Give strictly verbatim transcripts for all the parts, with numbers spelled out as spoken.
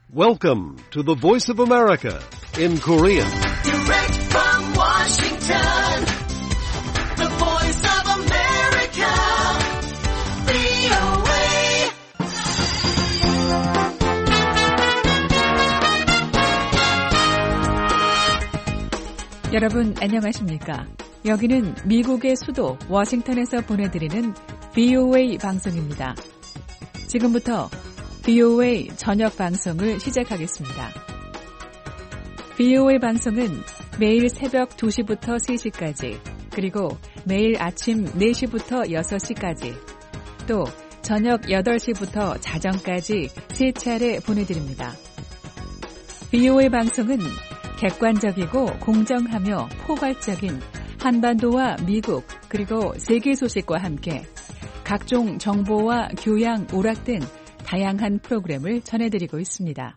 Welcome to the Voice of America in Korean. Direct from Washington, the Voice of America, 브이오에이. 여러분 안녕하십니까? 여기는 미국의 수도 워싱턴에서 보내드리는 브이오에이 방송입니다. 지금부터 브이오에이 저녁 방송을 시작하겠습니다. 브이오에이 방송은 매일 새벽 두 시부터 세 시까지, 그리고 매일 아침 네 시부터 여섯 시까지, 또 저녁 여덟 시부터 자정까지 세 차례 보내드립니다. 브이오에이 방송은 객관적이고 공정하며 포괄적인 한반도와 미국 그리고 세계 소식과 함께 각종 정보와 교양, 오락 등 다양한 프로그램을 전해드리고 있습니다.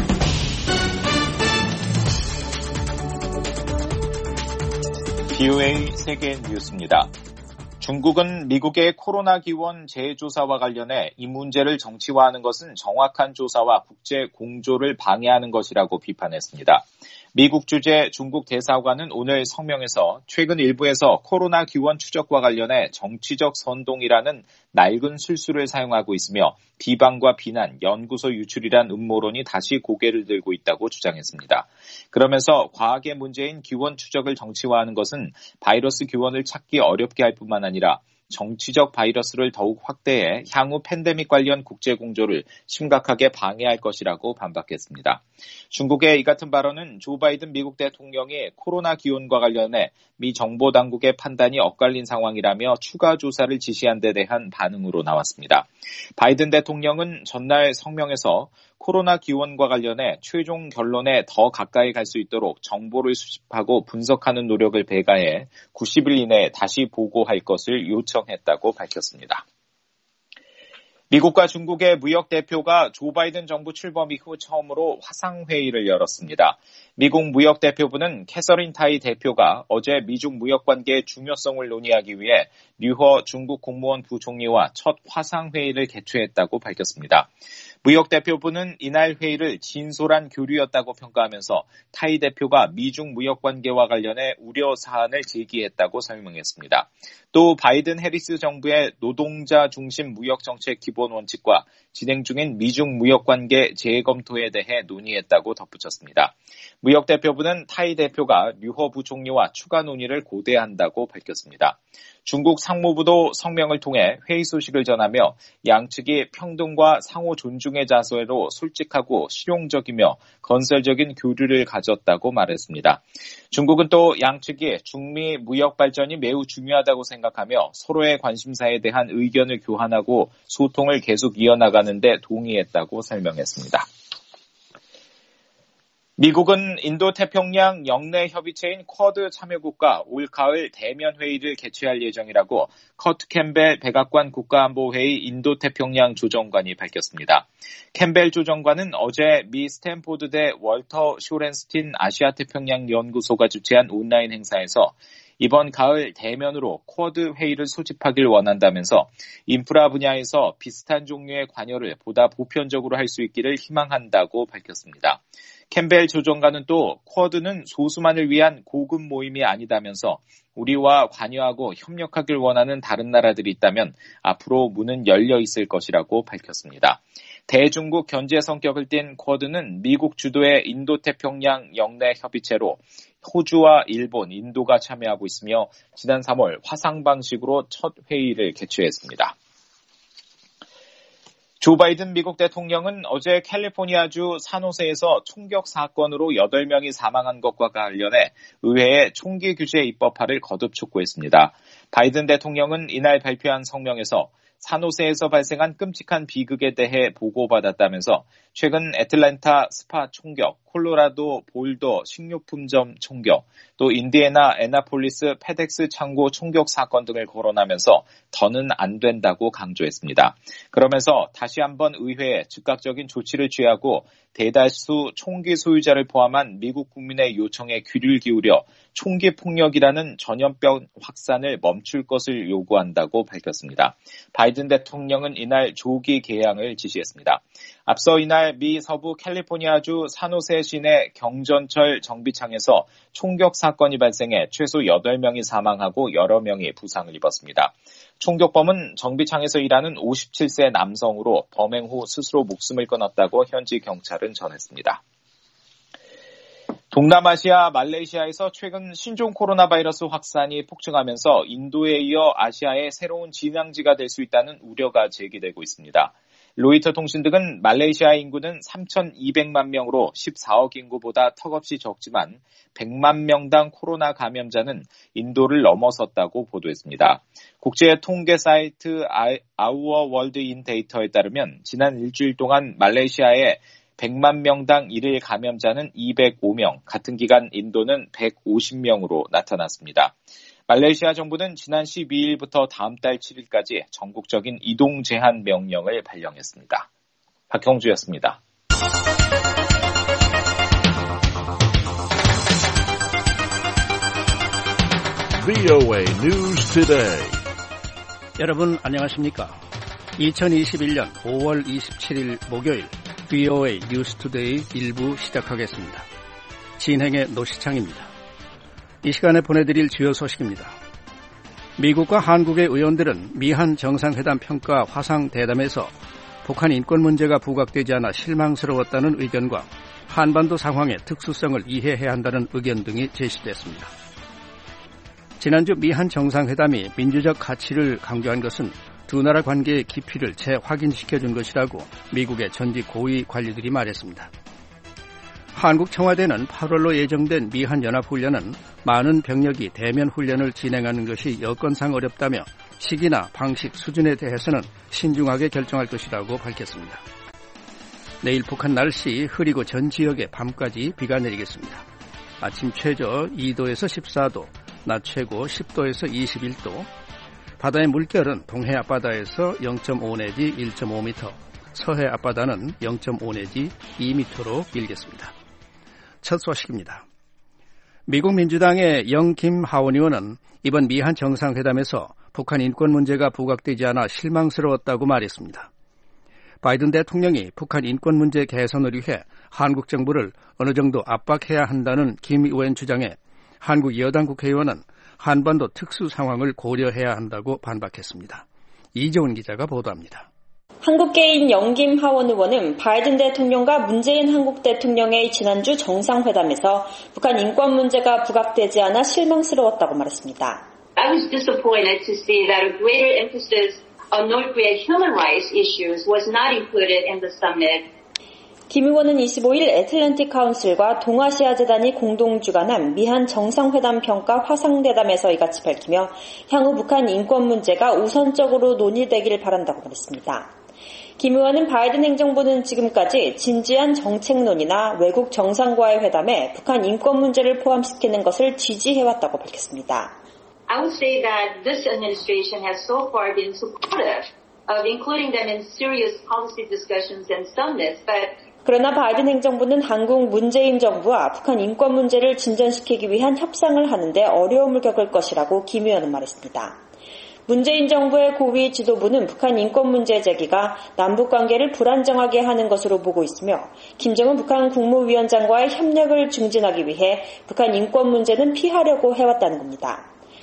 브이오에이 세계 뉴스입니다. 중국은 미국의 코로나 기원 재조사와 관련해 이 문제를 정치화하는 것은 정확한 조사와 국제 공조를 방해하는 것이라고 비판했습니다. 미국 주재 중국 대사관은 오늘 성명에서 최근 일부에서 코로나 기원 추적과 관련해 정치적 선동이라는 낡은 술수를 사용하고 있으며 비방과 비난, 연구소 유출이란 음모론이 다시 고개를 들고 있다고 주장했습니다. 그러면서 과학의 문제인 기원 추적을 정치화하는 것은 바이러스 기원을 찾기 어렵게 할 뿐만 아니라 정치적 바이러스를 더욱 확대해 향후 팬데믹 관련 국제 공조를 심각하게 방해할 것이라고 반박했습니다. 중국의 이 같은 발언은 조 바이든 미국 대통령이 코로나 기원과 관련해 미 정보 당국의 판단이 엇갈린 상황이라며 추가 조사를 지시한 데 대한 반응으로 나왔습니다. 바이든 대통령은 전날 성명에서 코로나 기원과 관련해 최종 결론에 더 가까이 갈 수 있도록 정보를 수집하고 분석하는 노력을 배가해 구십 일 이내에 다시 보고할 것을 요청했다고 밝혔습니다. 미국과 중국의 무역 대표가 조 바이든 정부 출범 이후 처음으로 화상회의를 열었습니다. 미국 무역 대표부는 캐서린 타이 대표가 어제 미중 무역 관계의 중요성을 논의하기 위해 류허 중국 국무원 부총리와 첫 화상회의를 개최했다고 밝혔습니다. 무역 대표부는 이날 회의를 진솔한 교류였다고 평가하면서 타이 대표가 미중 무역 관계와 관련해 우려 사안을 제기했다고 설명했습니다. 또 바이든 해리스 정부의 노동자 중심 무역 정책 기본 원칙과 진행 중인 미중 무역 관계 재검토에 대해 논의했다고 덧붙였습니다. 무역 대표부는 타이 대표가 류허 부총리와 추가 논의를 고대한다고 밝혔습니다. 중국 상무부도 성명을 통해 회의 소식을 전하며 양측이 평등과 상호 존중의 자세로 솔직하고 실용적이며 건설적인 교류를 가졌다고 말했습니다. 중국은 또 양측이 중미 무역 발전이 매우 중요하다고 생각하며 서로의 관심사에 대한 의견을 교환하고 소통을 계속 이어나가는 데 동의했다고 설명했습니다. 미국은 인도태평양 영내 협의체인 쿼드 참여국가 올 가을 대면 회의를 개최할 예정이라고 커트 캠벨 백악관 국가안보회의 인도태평양 조정관이 밝혔습니다. 캠벨 조정관은 어제 미 스탠포드대 월터 쇼렌스틴 아시아태평양 연구소가 주최한 온라인 행사에서 이번 가을 대면으로 쿼드 회의를 소집하길 원한다면서 인프라 분야에서 비슷한 종류의 관여를 보다 보편적으로 할 수 있기를 희망한다고 밝혔습니다. 캠벨 조정관은 또 쿼드는 소수만을 위한 고급 모임이 아니다면서 우리와 관여하고 협력하길 원하는 다른 나라들이 있다면 앞으로 문은 열려 있을 것이라고 밝혔습니다. 대중국 견제 성격을 띤 쿼드는 미국 주도의 인도태평양 영내 협의체로 호주와 일본, 인도가 참여하고 있으며 지난 삼월 화상 방식으로 첫 회의를 개최했습니다. 조 바이든 미국 대통령은 어제 캘리포니아주 산호세에서 총격 사건으로 여덟 명이 사망한 것과 관련해 의회에 총기 규제 입법화를 거듭 촉구했습니다. 바이든 대통령은 이날 발표한 성명에서 산호세에서 발생한 끔찍한 비극에 대해 보고받았다면서 최근 애틀랜타 스파 총격, 콜로라도 볼더 식료품점 총격, 또 인디애나 애나폴리스 페덱스 창고 총격 사건 등을 거론하면서 더는 안 된다고 강조했습니다. 그러면서 다시 한번 의회에 즉각적인 조치를 취하고 대다수 총기 소유자를 포함한 미국 국민의 요청에 귀를 기울여 총기 폭력이라는 전염병 확산을 멈출 것을 요구한다고 밝혔습니다. 바이든 바이든 대통령은 이날 조기 개항을 지시했습니다. 앞서 이날 미 서부 캘리포니아주 산호세 시내 경전철 정비창에서 총격 사건이 발생해 최소 여덟 명이 사망하고 여러 명이 부상을 입었습니다. 총격범은 정비창에서 일하는 오십칠 세 남성으로 범행 후 스스로 목숨을 끊었다고 현지 경찰은 전했습니다. 동남아시아 말레이시아에서 최근 신종 코로나 바이러스 확산이 폭증하면서 인도에 이어 아시아의 새로운 진앙지가 될 수 있다는 우려가 제기되고 있습니다. 로이터 통신 등은 말레이시아 인구는 삼천이백만 명으로 십사억 인구보다 턱없이 적지만 백만 명당 코로나 감염자는 인도를 넘어섰다고 보도했습니다. 국제 통계 사이트 아우어 월드인 데이터에 따르면 지난 일주일 동안 말레이시아의 백만 명당 일일 감염자는 이백오 명, 같은 기간 인도는 백오십 명으로 나타났습니다. 말레이시아 정부는 지난 십이일부터 다음 달 칠일까지 전국적인 이동 제한 명령을 발령했습니다. 박형주였습니다. 브이오에이 News Today. 여러분 안녕하십니까? 이천이십일년 오월 이십칠일 목요일 브이오에이 뉴스 투데이 일부 시작하겠습니다. 진행의 노시창입니다. 이 시간에 보내드릴 주요 소식입니다. 미국과 한국의 의원들은 미한 정상회담 평가 화상 대담에서 북한 인권 문제가 부각되지 않아 실망스러웠다는 의견과 한반도 상황의 특수성을 이해해야 한다는 의견 등이 제시됐습니다. 지난주 미한 정상회담이 민주적 가치를 강조한 것은 두 나라 관계의 깊이를 재확인시켜준 것이라고 미국의 전직 고위 관리들이 말했습니다. 한국 청와대는 팔월로 예정된 미한 연합훈련은 많은 병력이 대면 훈련을 진행하는 것이 여건상 어렵다며 시기나 방식, 수준에 대해서는 신중하게 결정할 것이라고 밝혔습니다. 내일 북한 날씨 흐리고 전 지역에 밤까지 비가 내리겠습니다. 아침 최저 이도에서 십사도, 낮 최고 십도에서 이십일도, 바다의 물결은 동해 앞바다에서 영점오 내지 일점오 미터, 서해 앞바다는 영점오 내지 이 미터로 일겠습니다. 첫 소식입니다. 미국 민주당의 영김 하원 의원은 이번 미한 정상회담에서 북한 인권 문제가 부각되지 않아 실망스러웠다고 말했습니다. 바이든 대통령이 북한 인권 문제 개선을 위해 한국 정부를 어느 정도 압박해야 한다는 김 의원 주장에 한국 여당 국회의원은 한반도 특수 상황을 고려해야 한다고 반박했습니다. 이재훈 기자가 보도합니다. 한국계인 영김 하원 의원은 바이든 대통령과 문재인 한국 대통령의 지난주 정상회담에서 북한 인권 문제가 부각되지 않아 실망스러웠다고 말했습니다. I was disappointed to see that a greater emphasis on North Korea's human rights issues was not included in the summit. 김 의원은 이십오일 애틀랜틱 카운슬과 동아시아 재단이 공동 주관한 미한 정상회담 평가 화상대담에서 이같이 밝히며 향후 북한 인권 문제가 우선적으로 논의되길 바란다고 말했습니다. 김 의원은 바이든 행정부는 지금까지 진지한 정책론이나 외국 정상과의 회담에 북한 인권 문제를 포함시키는 것을 지지해왔다고 밝혔습니다. I would say that this administration has so far been supportive of including them in serious policy discussions and summits, but 그러나 바이든 행정부는 한국 문재인 정부와 북한 인권 문제를 진전시키기 위한 협상을 하는데 어려움을 겪을 것이라고 김 의원은 말했습니다. 문재인 정부의 고위 지도부는 북한 인권 문제 제기가 남북관계를 불안정하게 하는 것으로 보고 있으며 김정은 북한 국무위원장과의 협력을 증진하기 위해 북한 인권 문제는 피하려고 해왔다는 겁니다.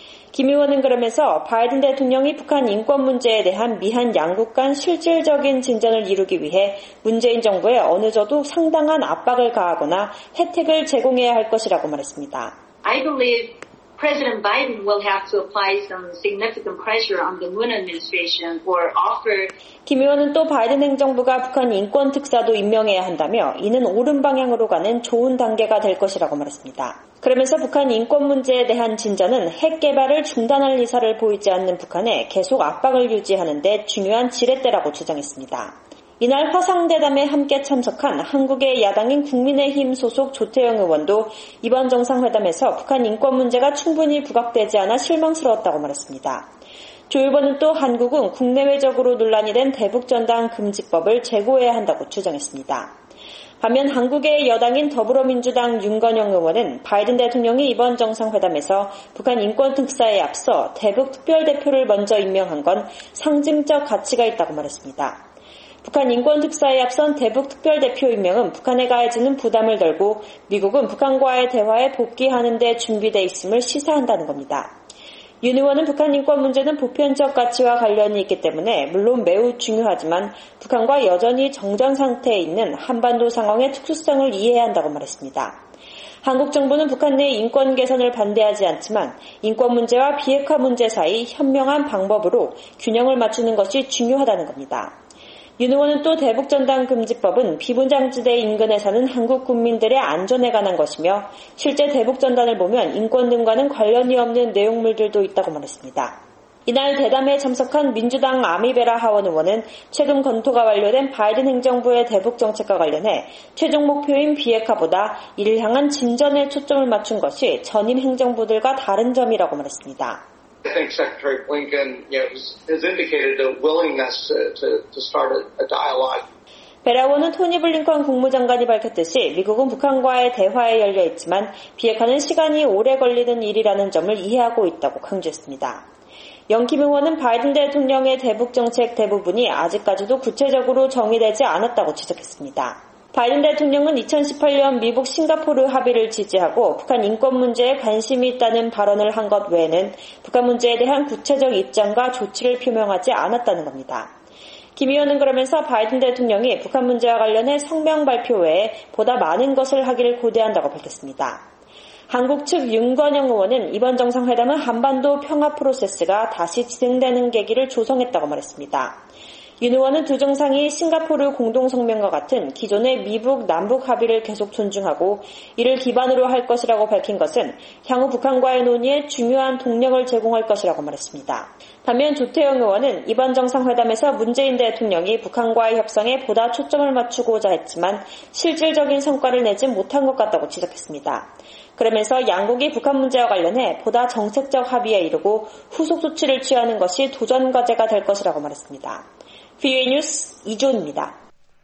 김 의원은 그러면서 바이든 대통령이 북한 인권 문제에 대한 미한 양국 간 실질적인 진전을 이루기 위해 문재인 정부에 어느 정도 상당한 압박을 가하거나 혜택을 제공해야 할 것이라고 말했습니다. I believe President Biden will have to apply some significant pressure on the Moon administration or offer. 김 의원은 또 바이든 행정부가 북한 인권 특사도 임명해야 한다며 이는 옳은 방향으로 가는 좋은 단계가 될 것이라고 말했습니다. 그러면서 북한 인권 문제에 대한 진전은 핵 개발을 중단할 의사를 보이지 않는 북한에 계속 압박을 유지하는 데 중요한 지렛대라고 주장했습니다. 이날 화상대담에 함께 참석한 한국의 야당인 국민의힘 소속 조태영 의원도 이번 정상회담에서 북한 인권 문제가 충분히 부각되지 않아 실망스러웠다고 말했습니다. 조 의원은 또 한국은 국내외적으로 논란이 된 대북전단 금지법을 재고해야 한다고 주장했습니다. 반면 한국의 여당인 더불어민주당 윤건영 의원은 바이든 대통령이 이번 정상회담에서 북한 인권특사에 앞서 대북 특별대표를 먼저 임명한 건 상징적 가치가 있다고 말했습니다. 북한 인권특사에 앞선 대북 특별대표 임명은 북한에 가해지는 부담을 덜고 미국은 북한과의 대화에 복귀하는 데 준비돼 있음을 시사한다는 겁니다. 윤 의원은 북한 인권 문제는 보편적 가치와 관련이 있기 때문에 물론 매우 중요하지만 북한과 여전히 정전 상태에 있는 한반도 상황의 특수성을 이해해야 한다고 말했습니다. 한국 정부는 북한 내 인권 개선을 반대하지 않지만 인권 문제와 비핵화 문제 사이 현명한 방법으로 균형을 맞추는 것이 중요하다는 겁니다. 윤 의원은 또 대북전단금지법은 비분장지대 인근에 사는 한국 국민들의 안전에 관한 것이며 실제 대북전단을 보면 인권 등과는 관련이 없는 내용물들도 있다고 말했습니다. 이날 대담에 참석한 민주당 아미베라 하원 의원은 최근 검토가 완료된 바이든 행정부의 대북정책과 관련해 최종 목표인 비핵화보다 이를 향한 진전에 초점을 맞춘 것이 전임 행정부들과 다른 점이라고 말했습니다. I think Secretary Blinken, you know, has indicated a willingness to, to, to start a, a dialogue. 베라원은 토니 블링컨 국무장관이 밝혔듯이 미국은 북한과의 대화에 열려 있지만 비핵화는 시간이 오래 걸리는 일이라는 점을 이해하고 있다고 강조했습니다. 영킴 의원은 바이든 대통령의 대북정책 대부분이 아직까지도 구체적으로 정의되지 않았다고 지적했습니다. 바이든 대통령은 이천십팔 년 미국 싱가포르 합의를 지지하고 북한 인권 문제에 관심이 있다는 발언을 한 것 외에는 북한 문제에 대한 구체적 입장과 조치를 표명하지 않았다는 겁니다. 김 의원은 그러면서 바이든 대통령이 북한 문제와 관련해 성명 발표 외에 보다 많은 것을 하기를 고대한다고 밝혔습니다. 한국 측 윤건영 의원은 이번 정상회담은 한반도 평화 프로세스가 다시 진행되는 계기를 조성했다고 말했습니다. 윤 의원은 두 정상이 싱가포르 공동성명과 같은 기존의 미북 남북 합의를 계속 존중하고 이를 기반으로 할 것이라고 밝힌 것은 향후 북한과의 논의에 중요한 동력을 제공할 것이라고 말했습니다. 반면 조태영 의원은 이번 정상회담에서 문재인 대통령이 북한과의 협상에 보다 초점을 맞추고자 했지만 실질적인 성과를 내지 못한 것 같다고 지적했습니다. 그러면서 양국이 북한 문제와 관련해 보다 정책적 합의에 이르고 후속 조치를 취하는 것이 도전 과제가 될 것이라고 말했습니다. 브이오에이 뉴스 이조은입니다.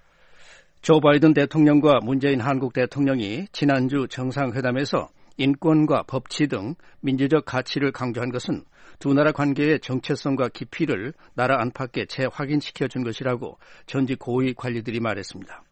조 바이든 대통령과 문재인 한국 대통령이 지난주 정상회담에서 인권과 법치 등 민주적 가치를 강조한 것은 두 나라 관계의 정체성과 깊이를 나라 안팎에 재확인시켜준 것이라고 전직 고위 관리들이 말했습니다.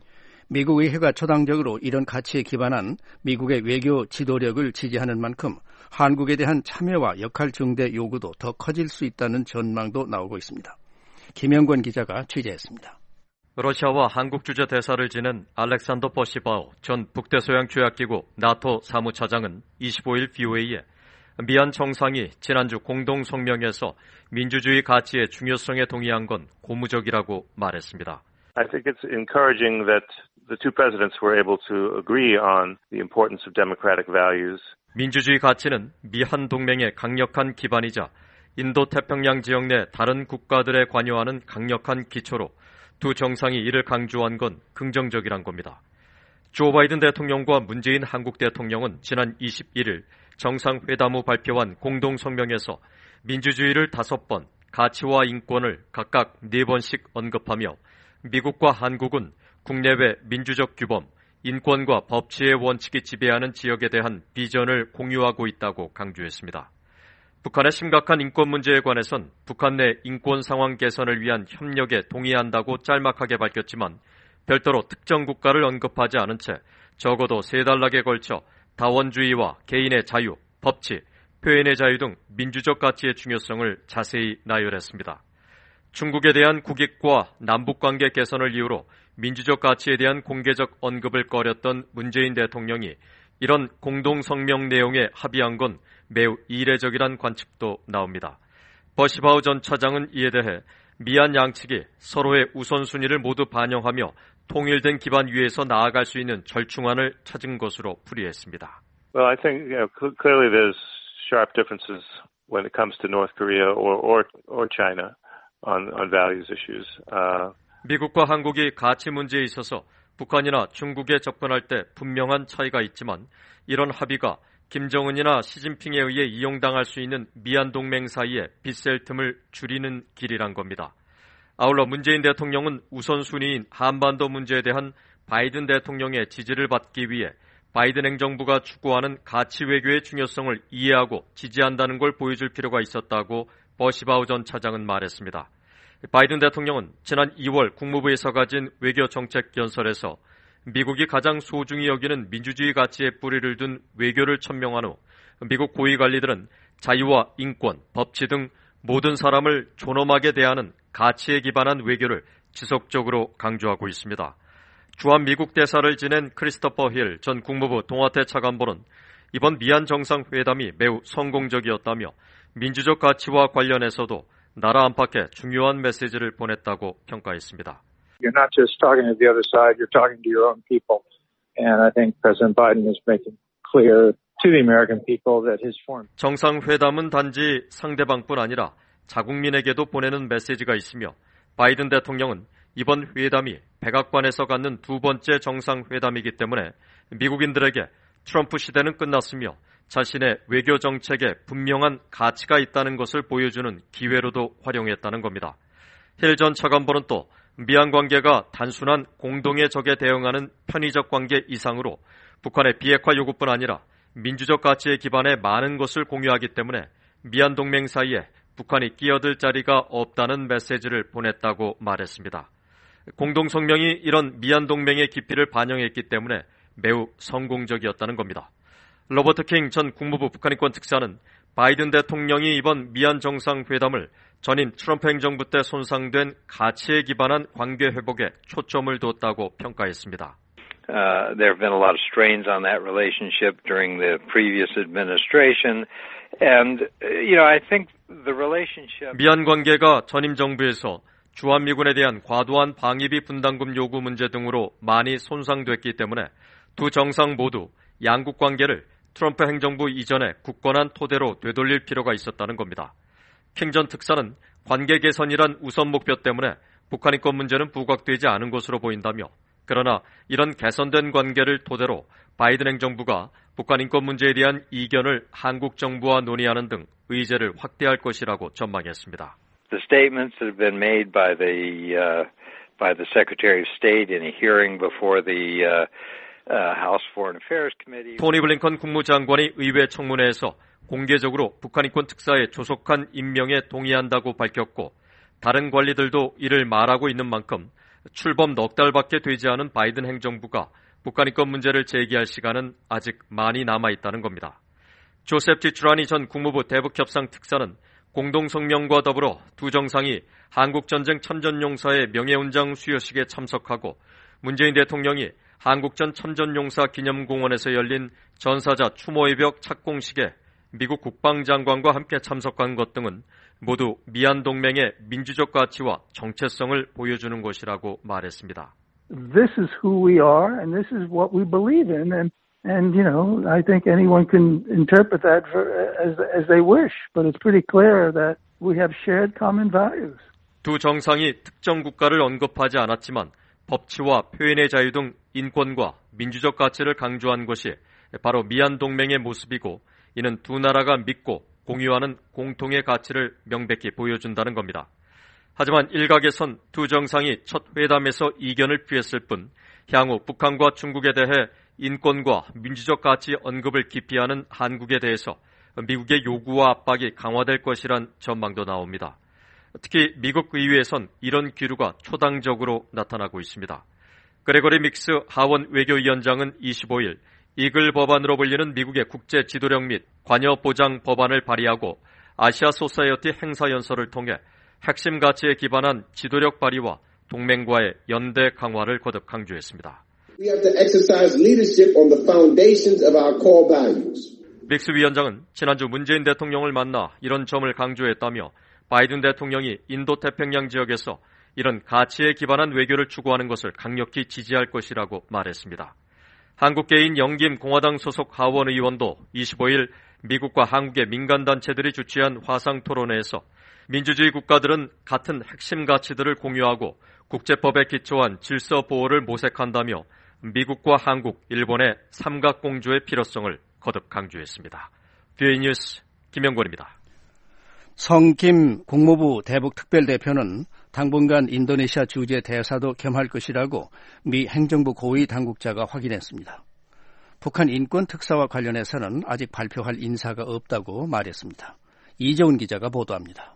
미국 의회가 초당적으로 이런 가치에 기반한 미국의 외교 지도력을 지지하는 만큼 한국에 대한 참여와 역할 증대 요구도 더 커질 수 있다는 전망도 나오고 있습니다. 김영권 기자가 취재했습니다. 러시아와 한국 주재 대사를 지낸 알렉산더 버시바우 전 북대서양조약기구 나토 사무차장은 이십오 일 브이오에이에 미얀 정상이 지난주 공동성명에서 민주주의 가치의 중요성에 동의한 건 고무적이라고 말했습니다. I think it's encouraging that the two presidents were able to agree on the importance of democratic values. 민주주의 가치는 미한 동맹의 강력한 기반이자 인도 태평양 지역 내 다른 국가들에 관여하는 강력한 기초로 두 정상이 이를 강조한 건 긍정적이란 겁니다. 조 바이든 대통령과 문재인 한국 대통령은 지난 이십일 일 정상회담 후 발표한 공동성명에서 민주주의를 다섯 번, 가치와 인권을 각각 네 번씩 언급하며 미국과 한국은 국내외 민주적 규범, 인권과 법치의 원칙이 지배하는 지역에 대한 비전을 공유하고 있다고 강조했습니다. 북한의 심각한 인권 문제에 관해선 북한 내 인권 상황 개선을 위한 협력에 동의한다고 짤막하게 밝혔지만 별도로 특정 국가를 언급하지 않은 채 적어도 세 달락에 걸쳐 다원주의와 개인의 자유, 법치, 표현의 자유 등 민주적 가치의 중요성을 자세히 나열했습니다. 중국에 대한 국익과 남북관계 개선을 이유로 민주적 가치에 대한 공개적 언급을 꺼렸던 문재인 대통령이 이런 공동성명 내용에 합의한 건 매우 이례적이란 관측도 나옵니다. 버시바우 전 차장은 이에 대해 미얀 양측이 서로의 우선순위를 모두 반영하며 통일된 기반 위에서 나아갈 수 있는 절충안을 찾은 것으로 풀이했습니다. Well, I think you know, clearly there's sharp differences when it comes to North Korea or or or China on on values issues. Uh, 미국과 한국이 가치 문제에 있어서 북한이나 중국에 접근할 때 분명한 차이가 있지만 이런 합의가 김정은이나 시진핑에 의해 이용당할 수 있는 미얀 동맹 사이에 빗셀 틈을 줄이는 길이란 겁니다. 아울러 문재인 대통령은 우선순위인 한반도 문제에 대한 바이든 대통령의 지지를 받기 위해 바이든 행정부가 추구하는 가치 외교의 중요성을 이해하고 지지한다는 걸 보여줄 필요가 있었다고 버시바우 전 차장은 말했습니다. 바이든 대통령은 지난 이월 국무부에서 가진 외교정책 연설에서 미국이 가장 소중히 여기는 민주주의 가치에 뿌리를 둔 외교를 천명한 후 미국 고위 관리들은 자유와 인권, 법치 등 모든 사람을 존엄하게 대하는 가치에 기반한 외교를 지속적으로 강조하고 있습니다. 주한 미국 대사를 지낸 크리스토퍼 힐 전 국무부 동아태 차관보는 이번 미한 정상회담이 매우 성공적이었다며 민주적 가치와 관련해서도 나라 안팎에 중요한 메시지를 보냈다고 평가했습니다. You're not just talking to the other side, you're talking to your own people. And I think President Biden is making clear to the American people that his foreign 정상회담은 단지 상대방뿐 아니라 자국민에게도 보내는 메시지가 있으며 바이든 대통령은 이번 회담이 백악관에서 갖는 두 번째 정상회담이기 때문에 미국인들에게 트럼프 시대는 끝났으며 자신의 외교 정책에 분명한 가치가 있다는 것을 보여주는 기회로도 활용했다는 겁니다. 힐 전 차관보는 또 미한 관계가 단순한 공동의 적에 대응하는 편의적 관계 이상으로 북한의 비핵화 요구뿐 아니라 민주적 가치에 기반해 많은 것을 공유하기 때문에 미한 동맹 사이에 북한이 끼어들 자리가 없다는 메시지를 보냈다고 말했습니다. 공동성명이 이런 미한 동맹의 깊이를 반영했기 때문에 매우 성공적이었다는 겁니다. 로버트 킹 전 국무부 북한인권 특사는 바이든 대통령이 이번 미한 정상회담을 전임 트럼프 행정부 때 손상된 가치에 기반한 관계 회복에 초점을 뒀다고 평가했습니다. Uh, there have been a lot of strains on that relationship during the previous administration, and you know, I think the relationship. 미한 관계가 전임 정부에서 주한미군에 대한 과도한 방위비 분담금 요구 문제 등으로 많이 손상됐기 때문에 두 정상 모두 양국 관계를 트럼프 행정부 이전에 굳건한 토대로 되돌릴 필요가 있었다는 겁니다. 킹 전 특사는 관계 개선이란 우선 목표 때문에 북한 인권 문제는 부각되지 않은 것으로 보인다며 그러나 이런 개선된 관계를 토대로 바이든 행정부가 북한 인권 문제에 대한 이견을 한국 정부와 논의하는 등 의제를 확대할 것이라고 전망했습니다. The statements that have been made by the uh, by the Secretary of State in a hearing before the uh, uh, House Foreign Affairs Committee. 토니 블링컨 국무장관이 의회 청문회에서 공개적으로 북한 인권 특사의 조속한 임명에 동의한다고 밝혔고 다른 관리들도 이를 말하고 있는 만큼 출범 넉 달밖에 되지 않은 바이든 행정부가 북한 인권 문제를 제기할 시간은 아직 많이 남아있다는 겁니다. 조셉 지추라니 전 국무부 대북협상 특사는 공동성명과 더불어 두 정상이 한국전쟁 참전용사의 명예훈장 수여식에 참석하고 문재인 대통령이 한국전 참전용사 기념공원에서 열린 전사자 추모의 벽 착공식에 미국 국방장관과 함께 참석한 것 등은 모두 미한 동맹의 민주적 가치와 정체성을 보여주는 것이라고 말했습니다. This is who we are and this is what we believe in and and you know I think anyone can interpret that for, as as they wish but it's pretty clear that we have shared common values. 두 정상이 특정 국가를 언급하지 않았지만 법치와 표현의 자유 등 인권과 민주적 가치를 강조한 것이 바로 미한 동맹의 모습이고 이는 두 나라가 믿고 공유하는 공통의 가치를 명백히 보여준다는 겁니다. 하지만 일각에선 두 정상이 첫 회담에서 이견을 피했을 뿐 향후 북한과 중국에 대해 인권과 민주적 가치 언급을 기피하는 한국에 대해서 미국의 요구와 압박이 강화될 것이란 전망도 나옵니다. 특히 미국 의회에선 이런 기류가 초당적으로 나타나고 있습니다. 그레고리 믹스 하원 외교위원장은 이십오일 이글 법안으로 불리는 미국의 국제 지도력 및 관여 보장 법안을 발의하고 아시아 소사이어티 행사 연설을 통해 핵심 가치에 기반한 지도력 발휘와 동맹과의 연대 강화를 거듭 강조했습니다. We have to exercise leadership on the foundations of our core values. 믹스 위원장은 지난주 문재인 대통령을 만나 이런 점을 강조했다며 바이든 대통령이 인도 태평양 지역에서 이런 가치에 기반한 외교를 추구하는 것을 강력히 지지할 것이라고 말했습니다. 한국계인 영김 공화당 소속 하원 의원도 이십오일 미국과 한국의 민간단체들이 주최한 화상토론회에서 민주주의 국가들은 같은 핵심 가치들을 공유하고 국제법에 기초한 질서 보호를 모색한다며 미국과 한국, 일본의 삼각공조의 필요성을 거듭 강조했습니다. 뷰이 뉴스 김영권입니다. 성김 국무부 대북특별대표는 당분간 인도네시아 주재 대사도 겸할 것이라고 미 행정부 고위 당국자가 확인했습니다. 북한 인권 특사와 관련해서는 아직 발표할 인사가 없다고 말했습니다. 이재훈 기자가 보도합니다.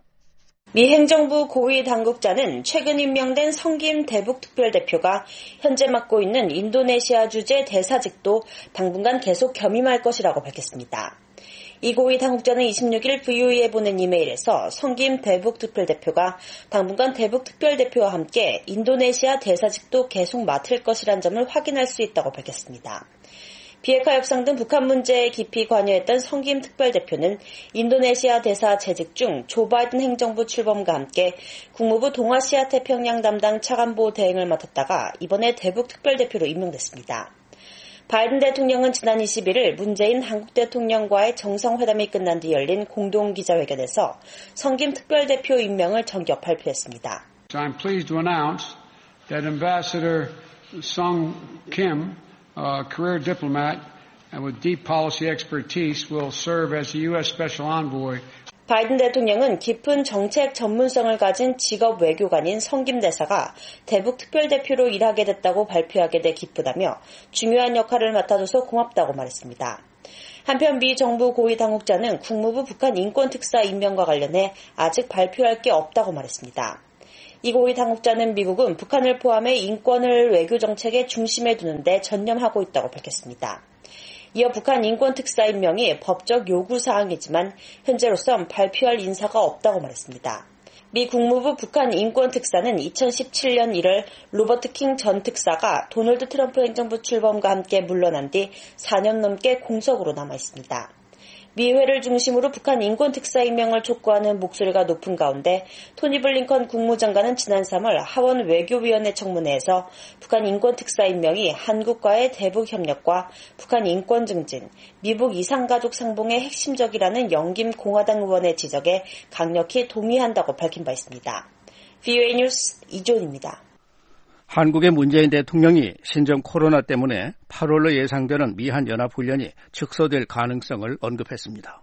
미 행정부 고위 당국자는 최근 임명된 성김 대북특별대표가 현재 맡고 있는 인도네시아 주재 대사직도 당분간 계속 겸임할 것이라고 밝혔습니다. 이 고위 당국자는 이십육일 브이오에이에 보낸 이메일에서 성김 대북특별대표가 당분간 대북특별대표와 함께 인도네시아 대사직도 계속 맡을 것이란 점을 확인할 수 있다고 밝혔습니다. 비핵화 협상 등 북한 문제에 깊이 관여했던 성김 특별대표는 인도네시아 대사 재직 중 조 바이든 행정부 출범과 함께 국무부 동아시아 태평양 담당 차관보 대행을 맡았다가 이번에 대북 특별대표로 임명됐습니다. 바이든 대통령은 지난 이십일일 문재인 한국 대통령과의 정상회담이 끝난 뒤 열린 공동기자회견에서 성김 특별대표 임명을 전격 발표했습니다. I'm pleased to announce that Ambassador Sung Kim, a career diplomat and with deep policy expertise, will serve as the U S Special Envoy. 바이든 대통령은 깊은 정책 전문성을 가진 직업 외교관인 성김 대사가 대북 특별대표로 일하게 됐다고 발표하게 돼 기쁘다며 중요한 역할을 맡아줘서 고맙다고 말했습니다. 한편 미 정부 고위 당국자는 국무부 북한 인권특사 임명과 관련해 아직 발표할 게 없다고 말했습니다. 이 고위 당국자는 미국은 북한을 포함해 인권을 외교정책의 중심에 두는데 전념하고 있다고 밝혔습니다. 이어 북한 인권특사 임명이 법적 요구사항이지만 현재로선 발표할 인사가 없다고 말했습니다. 미 국무부 북한 인권특사는 이천십칠년 일월 로버트 킹 전 특사가 도널드 트럼프 행정부 출범과 함께 물러난 뒤 사 년 넘게 공석으로 남아있습니다. 미 의회를 중심으로 북한 인권특사 임명을 촉구하는 목소리가 높은 가운데 토니 블링컨 국무장관은 지난 삼월 하원 외교위원회 청문회에서 북한 인권특사 임명이 한국과의 대북협력과 북한 인권 증진, 미북 이산가족 상봉의 핵심적이라는 영김 공화당 의원의 지적에 강력히 동의한다고 밝힌 바 있습니다. 브이오에이 뉴스 이존입니다. 한국의 문재인 대통령이 신종 코로나 때문에 팔월로 예상되는 미한연합훈련이 축소될 가능성을 언급했습니다.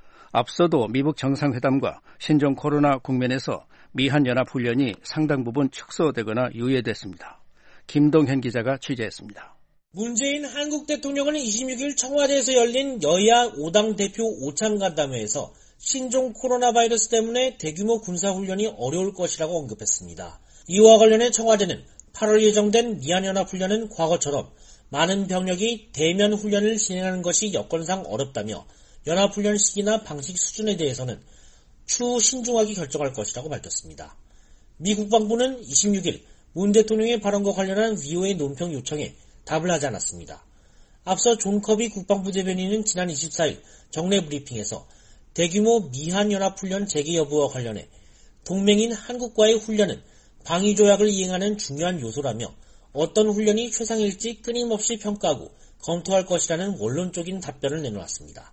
앞서도 미북 정상회담과 신종 코로나 국면에서 미한연합훈련이 상당 부분 축소되거나 유예됐습니다. 김동현 기자가 취재했습니다. 문재인 한국 대통령은 이십육일 청와대에서 열린 여야 오 당 대표 오찬간담회에서 신종 코로나 바이러스 때문에 대규모 군사훈련이 어려울 것이라고 언급했습니다. 이와 관련해 청와대는 팔월 예정된 미한연합훈련은 과거처럼 많은 병력이 대면 훈련을 진행하는 것이 여건상 어렵다며 연합훈련 시기나 방식 수준에 대해서는 추후 신중하게 결정할 것이라고 밝혔습니다. 미 국방부는 이십육일 문 대통령의 발언과 관련한 브이오에이 논평 요청에 답을 하지 않았습니다. 앞서 존 커비 국방부 대변인은 지난 이십사일 정례 브리핑에서 대규모 미한연합훈련 재개 여부와 관련해 동맹인 한국과의 훈련은 방위조약을 이행하는 중요한 요소라며 어떤 훈련이 최상일지 끊임없이 평가하고 검토할 것이라는 원론적인 답변을 내놓았습니다.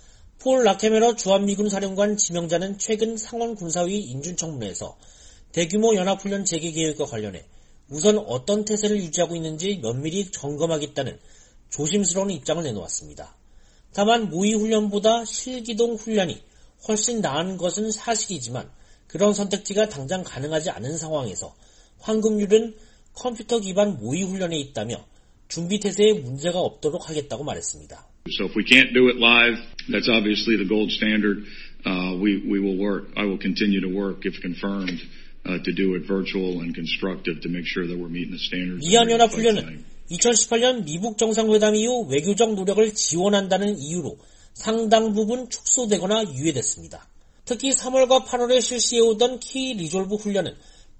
폴 라케메러 주한미군 사령관 지명자는 최근 상원군사위 인준청문회에서 대규모 연합훈련 재개 계획과 관련해 우선 어떤 태세를 유지하고 있는지 면밀히 점검하겠다는 조심스러운 입장을 내놓았습니다. 다만 모의훈련보다 실기동 훈련이 훨씬 나은 것은 사실이지만 그런 선택지가 당장 가능하지 않은 상황에서 황금률은 컴퓨터 기반 모의 훈련에 있다며 준비 태세에 문제가 없도록 하겠다고 말했습니다. So if we can't do it live, that's obviously the gold standard. Uh, we we will work. I will continue to work if confirmed uh, to do it virtual and constructive to make sure that we're meeting the standards. 미한연합 훈련은 이천십팔년 미북 정상회담 이후 외교적 노력을 지원한다는 이유로 상당 부분 축소되거나 유예됐습니다. 특히 삼월과 팔월에 실시해오던 키 리졸브 훈련은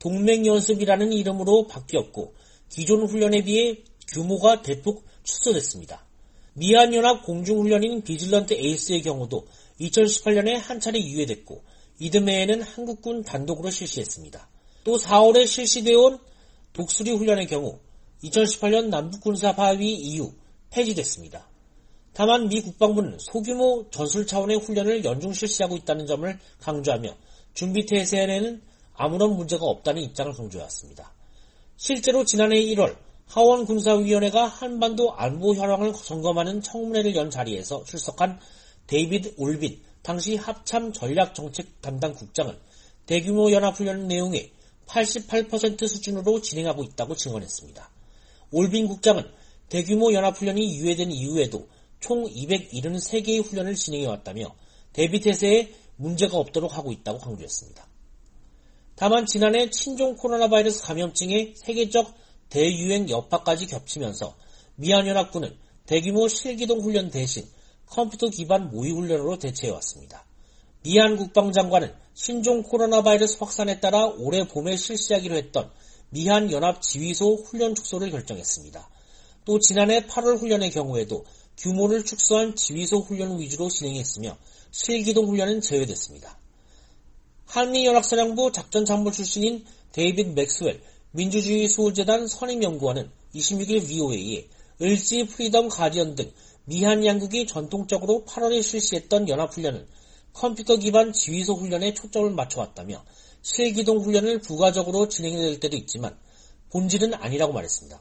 동맹연습이라는 이름으로 바뀌었고 기존 훈련에 비해 규모가 대폭 축소됐습니다. 미한연합 공중훈련인 비질런트 에이스의 경우도 이천십팔년에 한 차례 유예됐고 이듬해에는 한국군 단독으로 실시했습니다. 또 사월에 실시되어온 독수리 훈련의 경우 이천십팔년 남북군사합의 이후 폐지됐습니다. 다만 미 국방부는 소규모 전술 차원의 훈련을 연중 실시하고 있다는 점을 강조하며 준비 태세에는 아무런 문제가 없다는 입장을 강조해왔습니다. 실제로 지난해 일월 하원군사위원회가 한반도 안보 현황을 점검하는 청문회를 연 자리에서 출석한 데이비드 올빈 당시 합참 전략정책 담당 국장은 대규모 연합훈련 내용에 팔십팔 퍼센트 수준으로 진행하고 있다고 증언했습니다. 올빈 국장은 대규모 연합훈련이 유예된 이후에도 총 이백칠십삼 개의 훈련을 진행해왔다며 대비태세에 문제가 없도록 하고 있다고 강조했습니다. 다만 지난해 친종 코로나 바이러스 감염증의 세계적 대유행 여파까지 겹치면서 미한연합군은 대규모 실기동 훈련 대신 컴퓨터 기반 모의 훈련으로 대체해왔습니다. 미한 국방장관은 신종 코로나 바이러스 확산에 따라 올해 봄에 실시하기로 했던 미한 연합 지휘소 훈련 축소를 결정했습니다. 또 지난해 팔월 훈련의 경우에도 규모를 축소한 지휘소 훈련 위주로 진행했으며 실기동 훈련은 제외됐습니다. 한미연합사령부 작전참모 출신인 데이빗 맥스웰 민주주의 수호재단 선임연구원은 이십육일 브이오에이에 을지 프리덤 가디언 등 미한 양국이 전통적으로 팔월에 실시했던 연합훈련은 컴퓨터 기반 지휘소 훈련에 초점을 맞춰왔다며 실기동 훈련을 부가적으로 진행해야 될 때도 있지만 본질은 아니라고 말했습니다.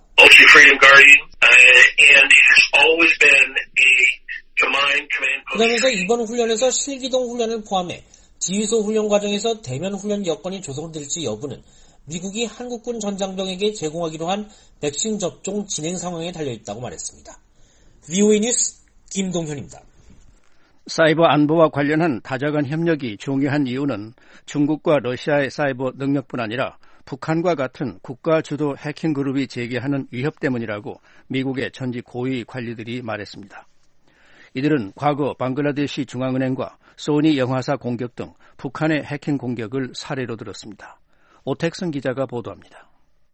그러면서 이번 훈련에서 실기동 훈련을 포함해 지휘소 훈련 과정에서 대면 훈련 여건이 조성될지 여부는 미국이 한국군 전장병에게 제공하기로 한 백신 접종 진행 상황에 달려있다고 말했습니다. 브이오에이 뉴스 김동현입니다. 사이버 안보와 관련한 다자간 협력이 중요한 이유는 중국과 러시아의 사이버 능력뿐 아니라 북한과 같은 국가 주도 해킹 그룹이 제기하는 위협 때문이라고 미국의 전직 고위 관리들이 말했습니다. 이들은 과거 방글라데시 중앙은행과 소니 영화사 공격 등 북한의 해킹 공격을 사례로 들었습니다. 오택슨 기자가 보도합니다.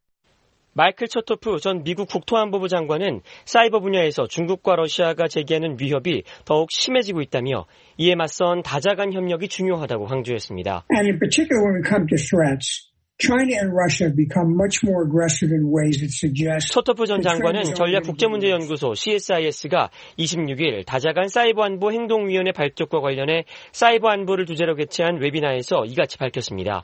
마이클 초토프 전 미국 국토안보부 장관은 사이버 분야에서 중국과 러시아가 제기하는 위협이 더욱 심해지고 있다며 이에 맞선 다자간 협력이 중요하다고 강조했습니다. And in particular when we come to threats, China and Russia have become much more aggressive in ways that suggest. 초토프 전 장관은 전략국제문제연구소 씨에스아이에스가 이십육일 다자간 사이버 안보 행동위원회 발족과 관련해 사이버 안보를 주제로 개최한 웨비나에서 이같이 밝혔습니다.